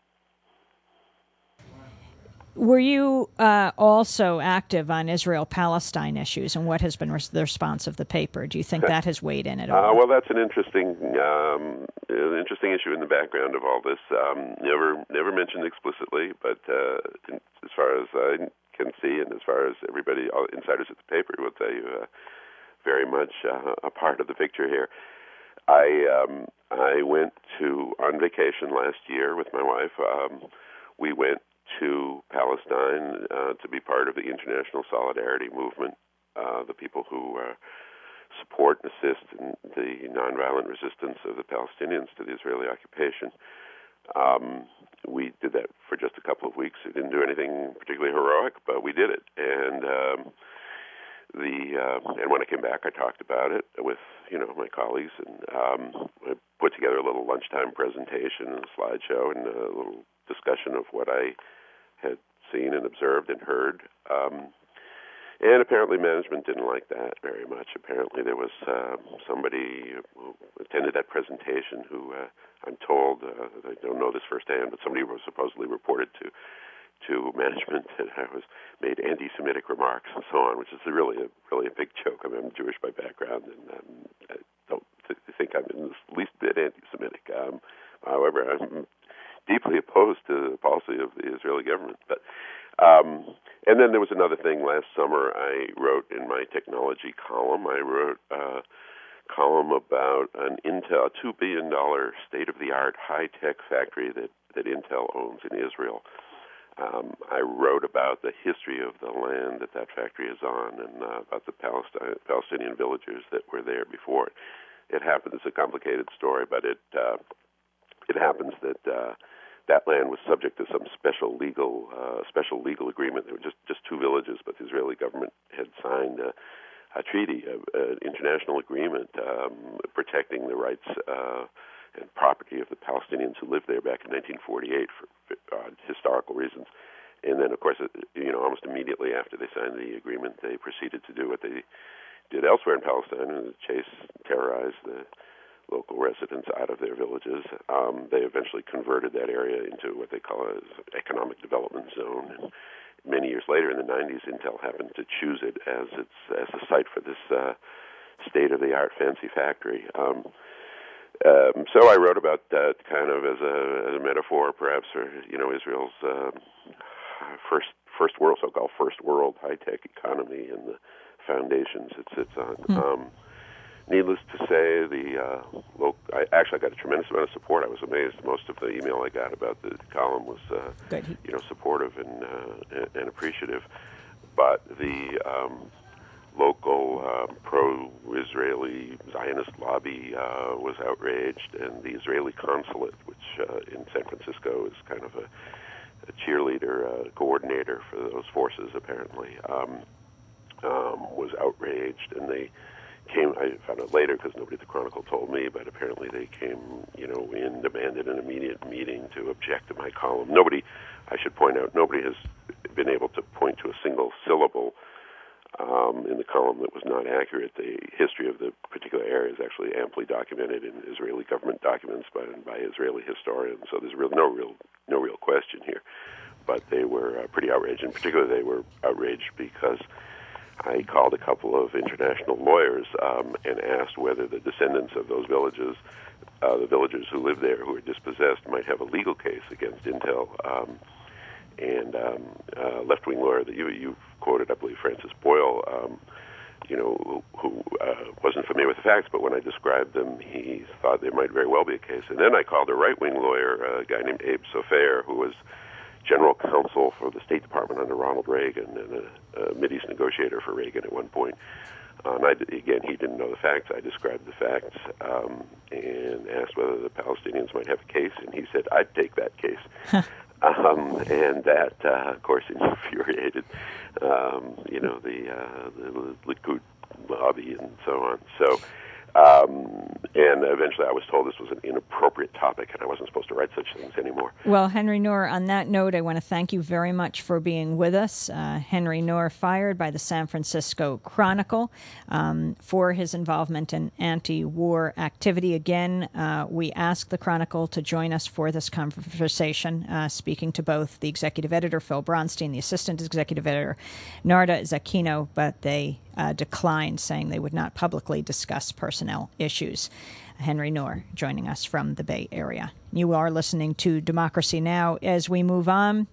Were you uh, also active on Israel-Palestine issues, and what has been res- the response of the paper? Do you think that has weighed in at all? Uh, well, that's an interesting, um, an interesting issue in the background of all this. Um, never, never mentioned explicitly, but uh, in, as far as I can see, and as far as everybody, all insiders at the paper will tell you, uh, very much uh, a part of the picture here. I um, I went to on vacation last year with my wife. Um, we went to Palestine uh, to be part of the international solidarity movement, uh, the people who uh, support and assist in the nonviolent resistance of the Palestinians to the Israeli occupation. Um, we did that for just a couple of weeks. We didn't do anything particularly heroic, but we did it. And um, the uh, and when I came back, I talked about it with you know my colleagues, and um, I put together a little lunchtime presentation and a slideshow and a little discussion of what I had seen and observed and heard. Um, and apparently management didn't like that very much. Apparently there was uh, somebody who attended that presentation who uh, I'm told, uh, I don't know this firsthand, but somebody was supposedly reported to to management that I was made anti-Semitic remarks and so on, which is really a really a big joke. I mean, I'm Jewish by background, and um, I don't th- think I'm in the least bit anti-Semitic. Um, however, I'm deeply opposed to the policy of the Israeli government. But um, and then there was another thing. Last summer, I wrote in my technology column. I wrote a column about an Intel, a two billion dollars state-of-the-art high-tech factory that that Intel owns in Israel. Um, I wrote about the history of the land that that factory is on, and uh, about the Palestine, Palestinian villagers that were there before it. It happens, it's a complicated story, but it uh, it happens that uh, that land was subject to some special legal uh, special legal agreement. There were just, just two villages, but the Israeli government had signed a, a treaty, an international agreement um, protecting the rights uh, and property of the Palestinians who lived there back in nineteen forty-eight for uh, historical reasons. And then, of course, you know, almost immediately after they signed the agreement, they proceeded to do what they did elsewhere in Palestine, and chase, terrorize the local residents out of their villages. Um, they eventually converted that area into what they call an economic development zone. And many years later, in the nineties, Intel happened to choose it as its as a site for this uh, state-of-the-art fancy factory. Um, Um, so I wrote about that kind of as a, as a metaphor, perhaps, for you know Israel's uh, first first world, so-called first world high-tech economy and the foundations it sits on. Mm. Um, needless to say, the uh, local, I actually got a tremendous amount of support. I was amazed. Most of the email I got about the column was uh, you know supportive and uh, and appreciative, but the um, local uh, pro-Israeli Zionist lobby uh, was outraged, and the Israeli consulate, which uh, in San Francisco is kind of a, a cheerleader, uh, coordinator for those forces, apparently, um, um, was outraged, and they came, I found out later because nobody at the Chronicle told me, but apparently they came, you know, in, demanded an immediate meeting to object to my column. Nobody, I should point out, nobody has been able to point to a single syllable Um, in the column that was not accurate. The history of the particular area is actually amply documented in Israeli government documents by, by Israeli historians, so there's really no real no real question here. But they were uh, pretty outraged, and particularly they were outraged because I called a couple of international lawyers um, and asked whether the descendants of those villages, uh, the villagers who live there who are dispossessed, might have a legal case against Intel. Um, and um, uh, left-wing lawyer that you, you've quoted, I believe, Francis Boyle, um, you know, who, who uh, wasn't familiar with the facts, but when I described them, he thought there might very well be a case. And then I called a right-wing lawyer, a guy named Abe Sofaer, who was general counsel for the State Department under Ronald Reagan and a, a Mideast negotiator for Reagan at one point. Uh, and I, again, he didn't know the facts. I described the facts um, and asked whether the Palestinians might have a case, and he said, I'd take that case. Um, and that, uh, of course, infuriated, um, you know, the, uh, the Likud lobby and so on. So, um, and eventually I was told this was an inappropriate topic and I wasn't supposed to write such things anymore. Well, Henry Noor, on that note, I want to thank you very much for being with us. Uh, Henry Noor, fired by the San Francisco Chronicle um, for his involvement in anti-war activity. Again, uh, we asked the Chronicle to join us for this conversation, uh, speaking to both the executive editor, Phil Bronstein, the assistant executive editor, Narda Zakino, but they uh, declined, saying they would not publicly discuss personnel issues. Henry Noor joining us from the Bay Area. You are listening to Democracy Now! As we move on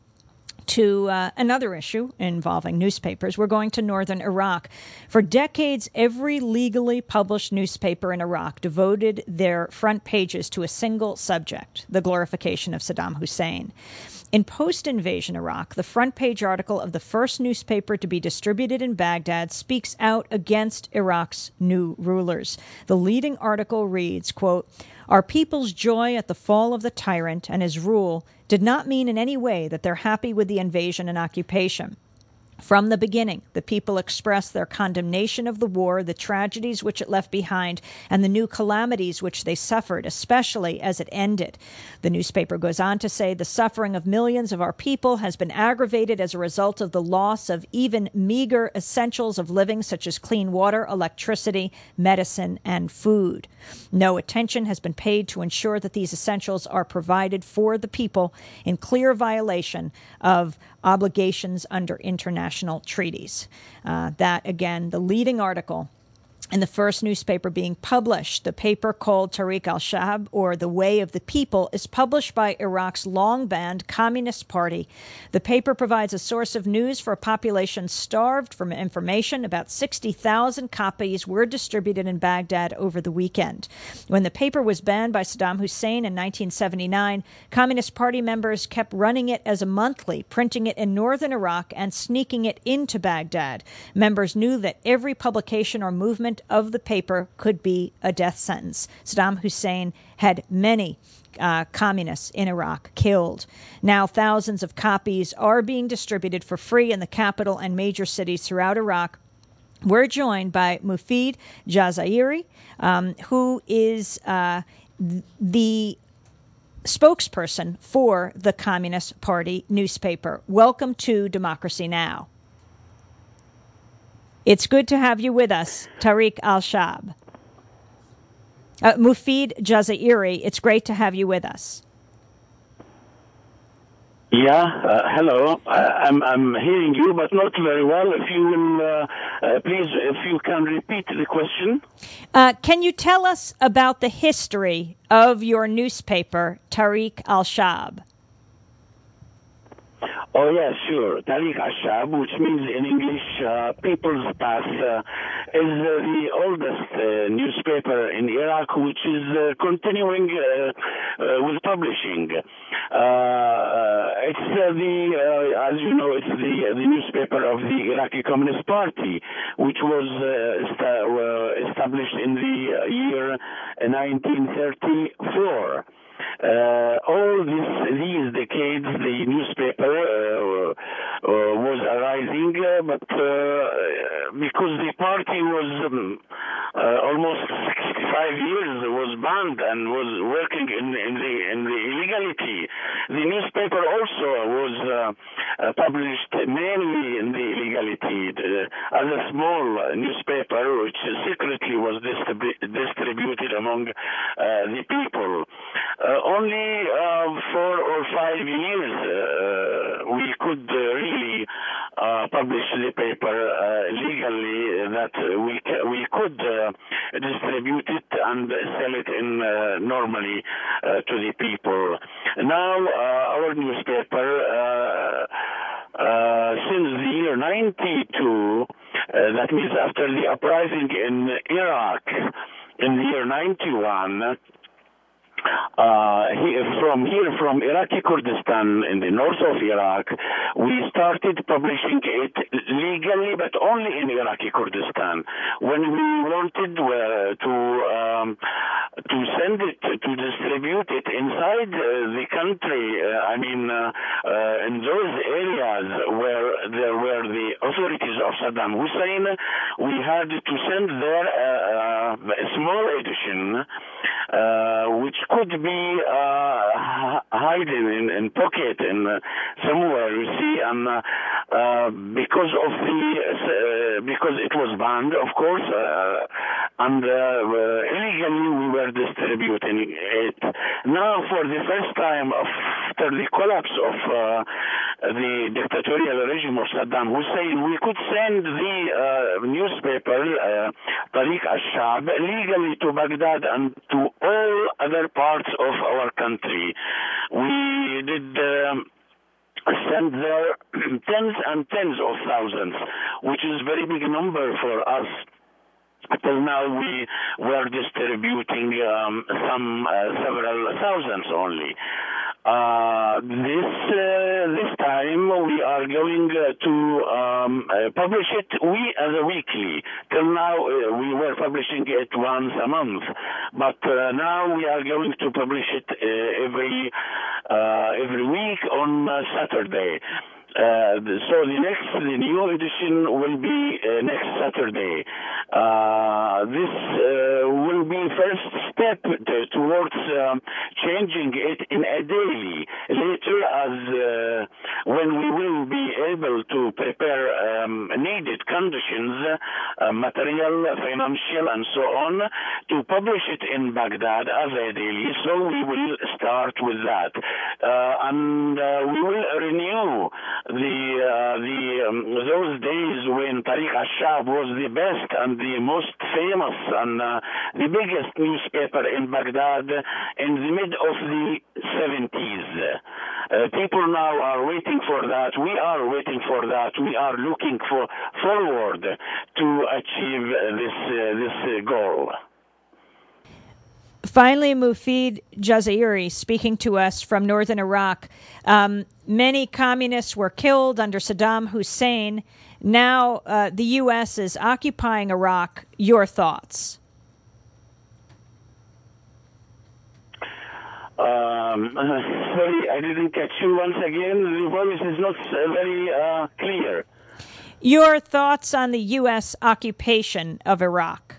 to uh, another issue involving newspapers, we're going to northern Iraq. For decades, every legally published newspaper in Iraq devoted their front pages to a single subject, the glorification of Saddam Hussein. In post-invasion Iraq, the front page article of the first newspaper to be distributed in Baghdad speaks out against Iraq's new rulers. The leading article reads, quote, "Our people's joy at the fall of the tyrant and his rule did not mean in any way that they're happy with the invasion and occupation. From the beginning, the people expressed their condemnation of the war, the tragedies which it left behind, and the new calamities which they suffered, especially as it ended." The newspaper goes on to say, "The suffering of millions of our people has been aggravated as a result of the loss of even meager essentials of living, such as clean water, electricity, medicine, and food. No attention has been paid to ensure that these essentials are provided for the people in clear violation of obligations under international treaties." Uh, that, again, the leading article in the first newspaper being published. The paper, called Tariq al-Shab, or The Way of the People, is published by Iraq's long-banned Communist Party. The paper provides a source of news for a population starved for information. About sixty thousand copies were distributed in Baghdad over the weekend. When the paper was banned by Saddam Hussein in nineteen seventy-nine, Communist Party members kept running it as a monthly, printing it in northern Iraq and sneaking it into Baghdad. Members knew that every publication or movement of the paper could be a death sentence. Saddam Hussein had many uh, communists in Iraq killed. Now thousands of copies are being distributed for free in the capital and major cities throughout Iraq. We're joined by Mufid Jazairi, um, who is uh, the spokesperson for the Communist Party newspaper. Welcome to Democracy Now! It's good to have you with us, Tariq al-Shab. Uh, Mufid Jazairi, it's great to have you with us. Yeah, uh, hello. I, I'm I'm hearing you, but not very well. If you will, uh, uh, please, if you can repeat the question. Uh, can you tell us about the history of your newspaper, Tariq al-Shab? Oh, yeah, sure. Tariq al-Shab, which means in English, uh, People's Path, uh, is uh, the oldest uh, newspaper in Iraq, which is uh, continuing uh, uh, with publishing. Uh, uh, it's uh, the, uh, as you know, it's the, uh, the newspaper of the Iraqi Communist Party, which was uh, est- uh, established in the uh, year nineteen thirty-four. Uh, all this, these decades, the newspaper uh, uh, was arising, uh, but uh, because the party was um, uh, almost sixty-five years was banned and was working in, in the in the illegality, the newspaper also was uh, uh, published mainly in the illegality uh, as a small newspaper, which secretly was distribu- distributed among uh, the people. Uh, only uh, four or five years uh, we could uh, really uh, publish the paper uh, legally, that we ca- we could uh, distribute it and sell it in uh, normally uh, to the people. now uh, our newspaper, uh, uh, since the year ninety-two, uh, that means after the uprising in Iraq in the year ninety-one, Uh, he, from here, from Iraqi Kurdistan in the north of Iraq, we started publishing it legally, but only in Iraqi Kurdistan. When we wanted uh, to um, to send it, to distribute it inside uh, the country, uh, I mean, uh, uh, in those areas where there were the authorities of Saddam Hussein, we had to send there a, a small edition, uh, which could be uh, hidden in, in pocket in uh, somewhere, you see, and uh, uh, because of the uh, because it was banned, of course, uh, and uh, uh, illegally we were distributing it. Now, for the first time after the collapse of uh, the dictatorial regime of Saddam Hussein, we could send the uh, newspaper uh, Tariq al-Shab legally to Baghdad and to all other parts of our country. We did um, send there tens and tens of thousands, which is a very big number for us. Until now, we were distributing um, some uh, several thousands only. Uh, this uh, this time we are going uh, to um, uh, publish it we as a weekly. Till now uh, we were publishing it once a month, but uh, now we are going to publish it uh, every uh, every week on uh, Saturday. Uh, so the next, the new edition will be uh, next Saturday. Uh, this uh, will be first step to, towards um, changing it in a daily. Later, as uh, when we will be able to prepare um, needed conditions, uh, material, financial, and so on, to publish it in Baghdad as a daily. So we will start with that, uh, and uh, we will renew the uh, the um, those days when Tariq al-Shab was the best and the most famous and uh, the biggest newspaper in Baghdad in the mid of the seventies. Uh, people now are waiting for that. We are waiting for that. We are looking for forward to achieve this uh, this uh, goal. Finally, Mufid Jazairi, speaking to us from northern Iraq. Um, many communists were killed under Saddam Hussein. Now uh, the U S is occupying Iraq. Your thoughts? Um, sorry, I didn't catch you once again. The voice is not uh, very uh, clear. Your thoughts on the U S occupation of Iraq?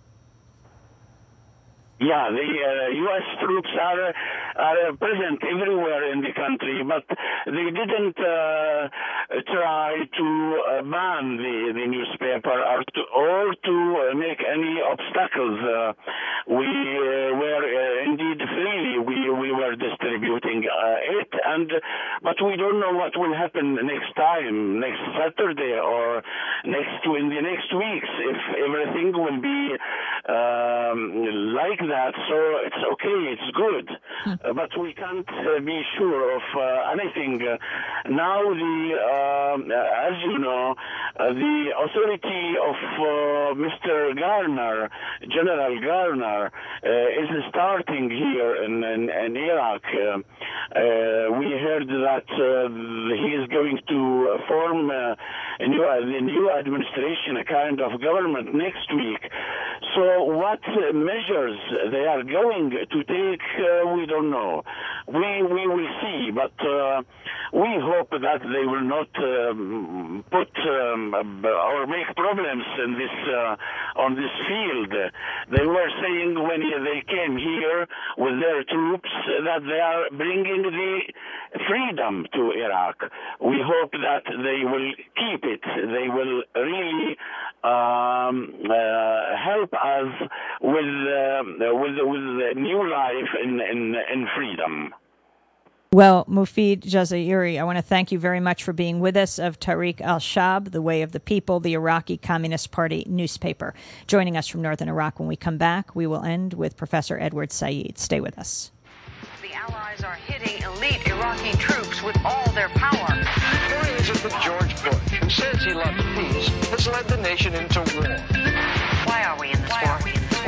Yeah, the uh, U S troops are are present everywhere in the country, but they didn't uh, try to uh, ban the, the newspaper or to, or to uh, make any obstacles. Uh, we uh, were uh, indeed freely we we were distributing uh, it, and but we don't know what will happen next time, next Saturday or next in the next weeks, if everything will be um, like that. So it's okay, it's good, uh, but we can't uh, be sure of uh, anything. Uh, now, the uh, as you know, uh, the authority of uh, Mister Garner, General Garner, uh, is starting here in, in, in Iraq. Uh, uh, we heard that uh, he is going to form uh, a new, uh, the new administration, a kind of government next week. So what uh, measures they are going to take, uh, we don't know. We we will see, but uh, we hope that they will not um, put um, or make problems in this uh, on this field. They were saying when they came here with their troops that they are bringing the freedom to Iraq. We hope that they will keep it. They will really um, uh, help us with uh, with with new life in in, in freedom. Well, Mufid Jazairi, I want to thank you very much for being with us of Tariq al-Shab, The Way of the People, the Iraqi Communist Party newspaper. Joining us from northern Iraq. When we come back, we will end with Professor Edward Said. Stay with us. The Allies are hitting Iraqi troops with all their power. Why is it that George Bush, who says he loves peace, has led the nation into war? Why are we in this war?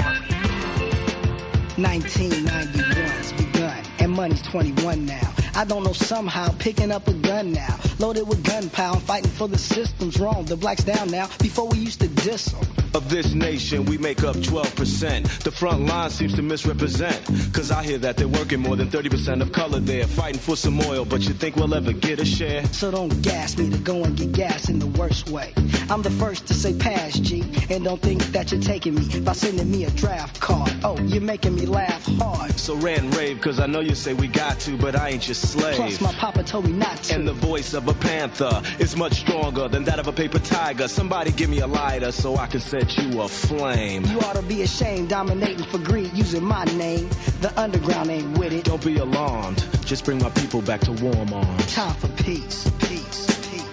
nineteen ninety-one's begun, and money's twenty-one now. I don't know, somehow picking up a gun now, loaded with gunpowder, fighting for the system's wrong. The blacks down now, before we used to diss them. Of this nation, we make up twelve percent. The front line seems to misrepresent, cause I hear that they're working more than thirty percent of color there, fighting for some oil, but you think we'll ever get a share? So don't gas me to go and get gas in the worst way. I'm the first to say pass, G, and don't think that you're taking me by sending me a draft card. Oh, you're making me laugh hard. So rant and rave, cause I know you say we got to, but I ain't your slave. Plus my papa told me not to. And the voice of a panther is much stronger than that of a paper tiger. Somebody give me a lighter so I can set you aflame. You ought to be ashamed, dominating for greed, using my name. The underground ain't with it. Don't be alarmed, just bring my people back to warm arms. Time for peace, peace.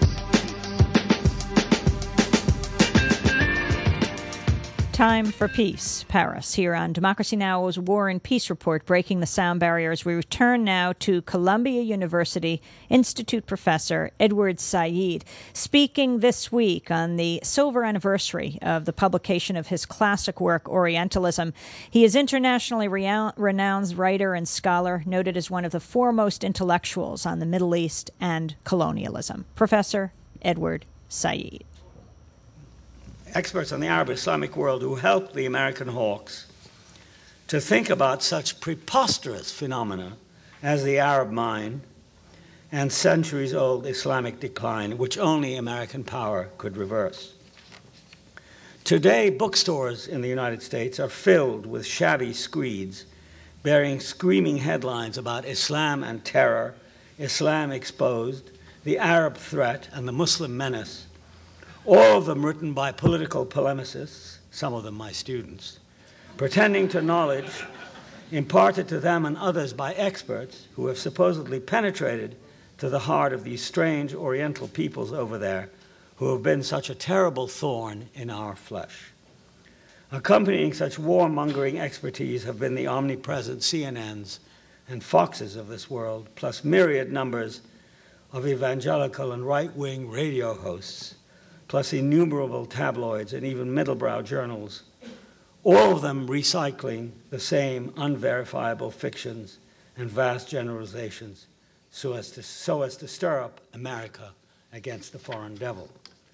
Time for Peace, Paris, here on Democracy Now!'s War and Peace Report, Breaking the Sound Barriers. We return now to Columbia University Institute professor Edward Said, speaking this week on the silver anniversary of the publication of his classic work, Orientalism. He is internationally renowned, renowned writer and scholar, noted as one of the foremost intellectuals on the Middle East and colonialism. Professor Edward Said. Experts on the Arab Islamic world who helped the American hawks to think about such preposterous phenomena as the Arab mind and centuries-old Islamic decline, which only American power could reverse. Today, bookstores in the United States are filled with shabby screeds bearing screaming headlines about Islam and terror, Islam exposed, the Arab threat, and the Muslim menace. All of them written by political polemicists, some of them my students, pretending to knowledge imparted to them and others by experts who have supposedly penetrated to the heart of these strange Oriental peoples over there who have been such a terrible thorn in our flesh. Accompanying such warmongering expertise have been the omnipresent C N Ns and Foxes of this world, plus myriad numbers of evangelical and right-wing radio hosts, plus innumerable tabloids and even middlebrow journals, all of them recycling the same unverifiable fictions and vast generalizations so as to, so as to stir up America against the foreign devil.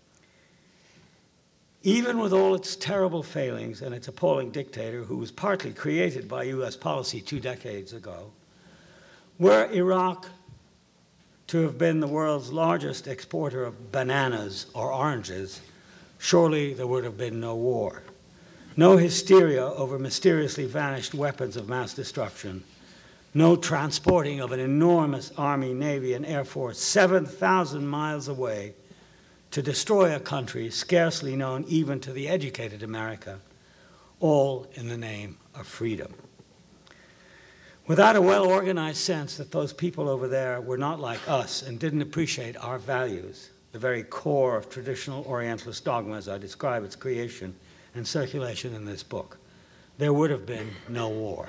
Even with all its terrible failings and its appalling dictator, who was partly created by U S policy two decades ago, were Iraq to have been the world's largest exporter of bananas or oranges, surely there would have been no war. No hysteria over mysteriously vanished weapons of mass destruction. No transporting of an enormous Army, Navy, and Air Force seven thousand miles away to destroy a country scarcely known even to the educated America, all in the name of freedom. Without a well-organized sense that those people over there were not like us and didn't appreciate our values, the very core of traditional Orientalist dogma as I describe its creation and circulation in this book, there would have been no war.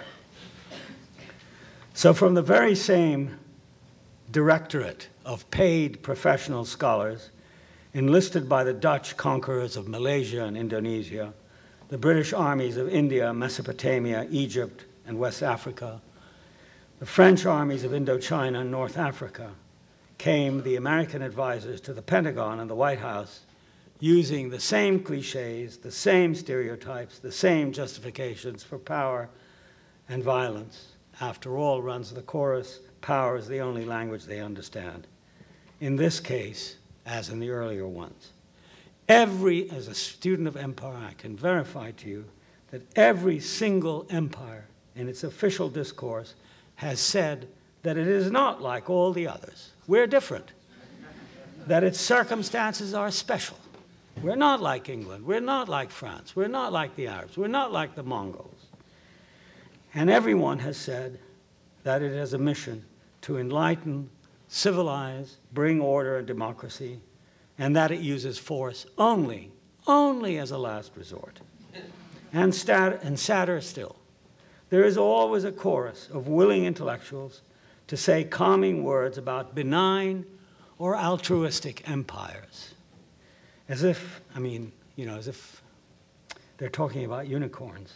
So from the very same directorate of paid professional scholars enlisted by the Dutch conquerors of Malaysia and Indonesia, the British armies of India, Mesopotamia, Egypt, and West Africa, the French armies of Indochina and North Africa, came the American advisors to the Pentagon and the White House using the same cliches, the same stereotypes, the same justifications for power and violence. After all, runs the chorus, power is the only language they understand. In this case, as in the earlier ones, every, as a student of empire, I can verify to you that every single empire in its official discourse has said that it is not like all the others. We're different. That its circumstances are special. We're not like England. We're not like France. We're not like the Arabs. We're not like the Mongols. And everyone has said that it has a mission to enlighten, civilize, bring order and democracy, and that it uses force only, only as a last resort. And, stat- and sadder still, there is always a chorus of willing intellectuals to say calming words about benign or altruistic empires. As if, I mean, you know, as if they're talking about unicorns.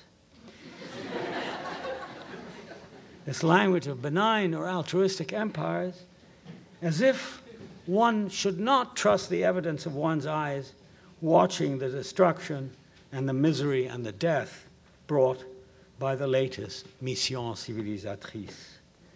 This language of benign or altruistic empires, as if one should not trust the evidence of one's eyes watching the destruction and the misery and the death brought by the latest mission civilisatrice.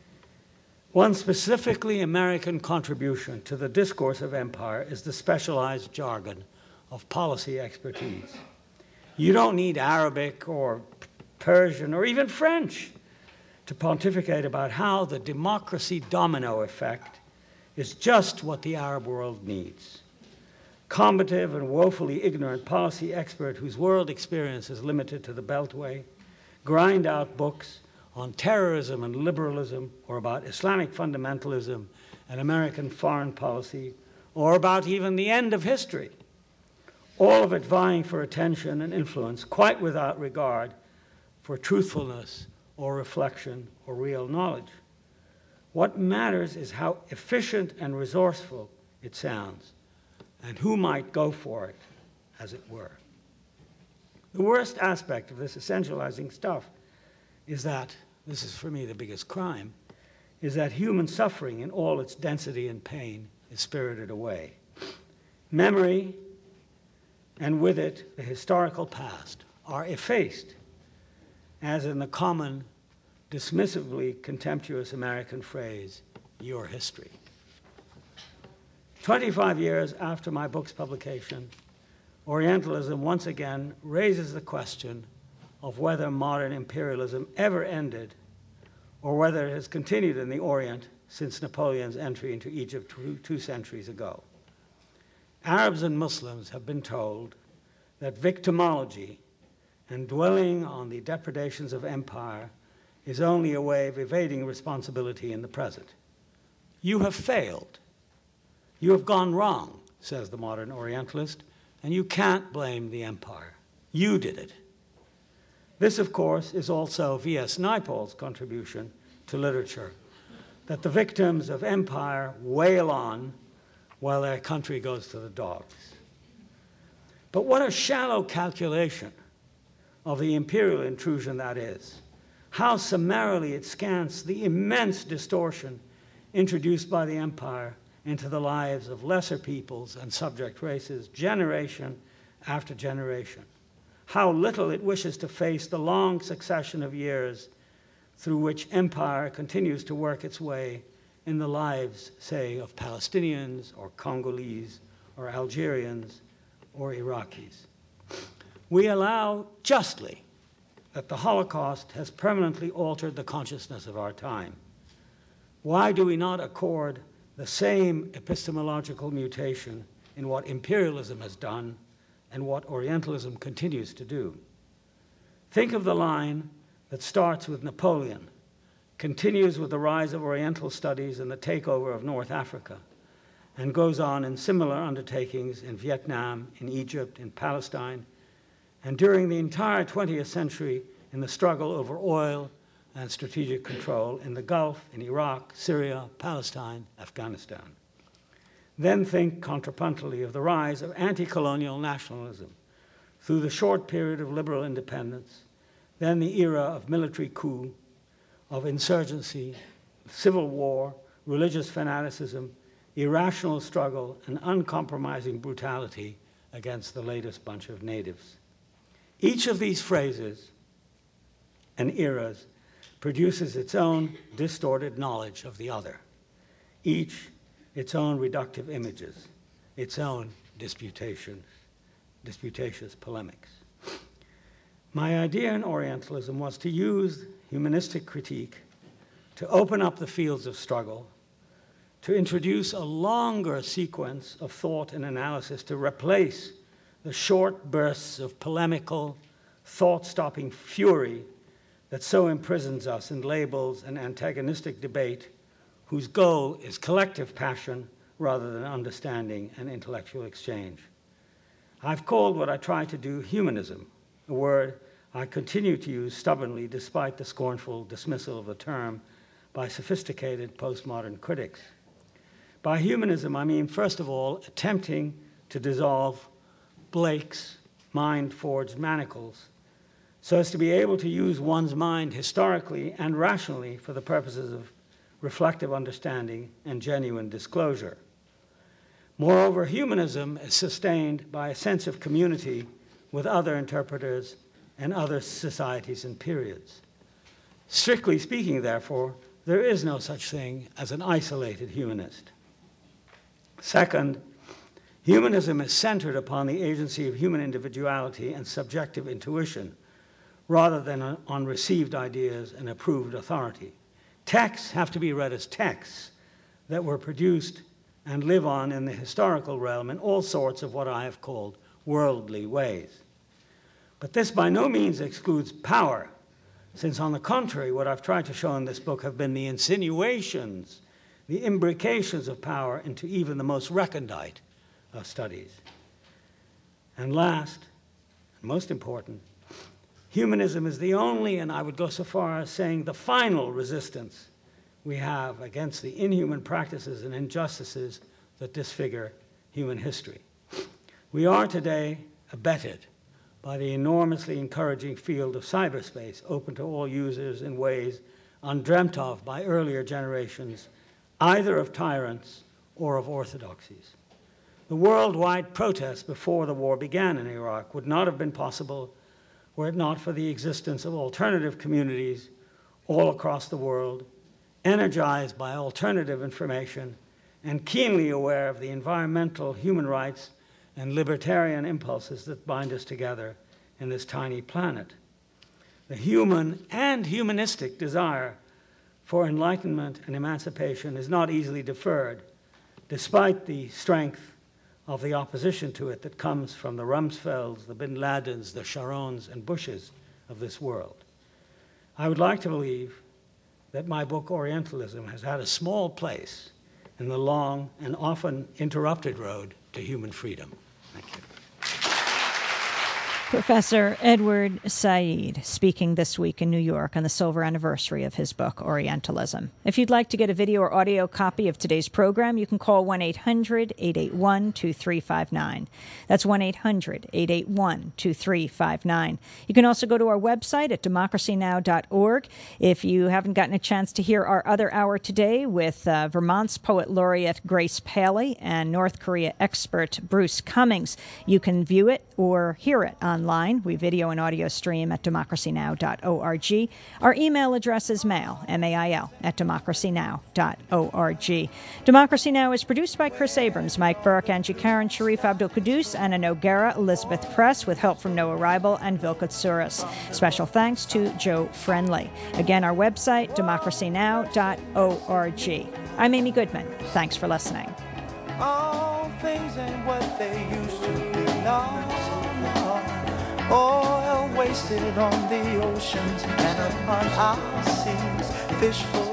One specifically American contribution to the discourse of empire is the specialized jargon of policy expertise. You don't need Arabic or Persian or even French to pontificate about how the democracy domino effect is just what the Arab world needs. Combative and woefully ignorant policy expert whose world experience is limited to the Beltway grind out books on terrorism and liberalism, or about Islamic fundamentalism and American foreign policy, or about even the end of history, all of it vying for attention and influence, quite without regard for truthfulness or reflection or real knowledge. What matters is how efficient and resourceful it sounds, and who might go for it, as it were. The worst aspect of this essentializing stuff is that, this is for me the biggest crime, is that human suffering in all its density and pain is spirited away. Memory, and with it the historical past, are effaced, as in the common, dismissively contemptuous American phrase, your history. twenty-five years after my book's publication, Orientalism once again raises the question of whether modern imperialism ever ended, or whether it has continued in the Orient since Napoleon's entry into Egypt two, two centuries ago. Arabs and Muslims have been told that victimology and dwelling on the depredations of empire is only a way of evading responsibility in the present. You have failed. You have gone wrong, says the modern Orientalist, and you can't blame the empire. You did it. This, of course, is also V S Naipaul's contribution to literature, that the victims of empire wail on while their country goes to the dogs. But what a shallow calculation of the imperial intrusion that is. How summarily it scants the immense distortion introduced by the empire into the lives of lesser peoples and subject races, generation after generation. How little it wishes to face the long succession of years through which empire continues to work its way in the lives, say, of Palestinians or Congolese or Algerians or Iraqis. We allow justly that the Holocaust has permanently altered the consciousness of our time. Why do we not accord the same epistemological mutation in what imperialism has done and what Orientalism continues to do? Think of the line that starts with Napoleon, continues with the rise of Oriental studies and the takeover of North Africa, and goes on in similar undertakings in Vietnam, in Egypt, in Palestine, and during the entire twentieth century in the struggle over oil and strategic control in the Gulf, in Iraq, Syria, Palestine, Afghanistan. Then think contrapuntally of the rise of anti-colonial nationalism through the short period of liberal independence, then the era of military coup, of insurgency, civil war, religious fanaticism, irrational struggle, and uncompromising brutality against the latest bunch of natives. Each of these phrases and eras produces its own distorted knowledge of the other, each its own reductive images, its own disputation, disputatious polemics. My idea in Orientalism was to use humanistic critique to open up the fields of struggle, to introduce a longer sequence of thought and analysis to replace the short bursts of polemical, thought-stopping fury that so imprisons us in labels and antagonistic debate, whose goal is collective passion rather than understanding and intellectual exchange. I've called what I try to do humanism, a word I continue to use stubbornly despite the scornful dismissal of the term by sophisticated postmodern critics. By humanism, I mean, first of all, attempting to dissolve Blake's mind-forged manacles so as to be able to use one's mind historically and rationally for the purposes of reflective understanding and genuine disclosure. Moreover, humanism is sustained by a sense of community with other interpreters and other societies and periods. Strictly speaking, therefore, there is no such thing as an isolated humanist. Second, humanism is centered upon the agency of human individuality and subjective intuition, rather than on received ideas and approved authority. Texts have to be read as texts that were produced and live on in the historical realm in all sorts of what I have called worldly ways. But this by no means excludes power, since on the contrary, what I've tried to show in this book have been the insinuations, the imbrications of power into even the most recondite of studies. And last, and most important, humanism is the only, and I would go so far as saying the final resistance we have against the inhuman practices and injustices that disfigure human history. We are today abetted by the enormously encouraging field of cyberspace, open to all users in ways undreamt of by earlier generations, either of tyrants or of orthodoxies. The worldwide protest before the war began in Iraq would not have been possible were it not for the existence of alternative communities all across the world, energized by alternative information and keenly aware of the environmental, human rights, and libertarian impulses that bind us together in this tiny planet. The human and humanistic desire for enlightenment and emancipation is not easily deferred, despite the strength of the opposition to it that comes from the Rumsfelds, the Bin Ladens, the Sharons, and Bushes of this world. I would like to believe that my book, Orientalism, has had a small place in the long and often interrupted road to human freedom. Thank you. Professor Edward Said, speaking this week in New York on the silver anniversary of his book, Orientalism. If you'd like to get a video or audio copy of today's program, you can call one eight hundred, eight eight one, two three five nine. That's one eight hundred, eight eight one, two three five nine. You can also go to our website at democracy now dot org. If you haven't gotten a chance to hear our other hour today with uh, Vermont's Poet Laureate Grace Paley and North Korea expert Bruce Cummings, you can view it or hear it on Online. We video and audio stream at democracy now dot org. Our email address is mail, M A I L, at democracy now dot org. Democracy Now! Is produced by Chris Abrams, Mike Burke, Angie Karen, Sharif Abdul-Qudus, Anna Noguera, Elizabeth Press, with help from Noah Reibel and Vilka Tsouras. Special thanks to Joe Friendly. Again, our website, democracy now dot org. I'm Amy Goodman. Thanks for listening. All things ain't what they used to be. No, no. Oil wasted on the oceans and upon our seas, fish full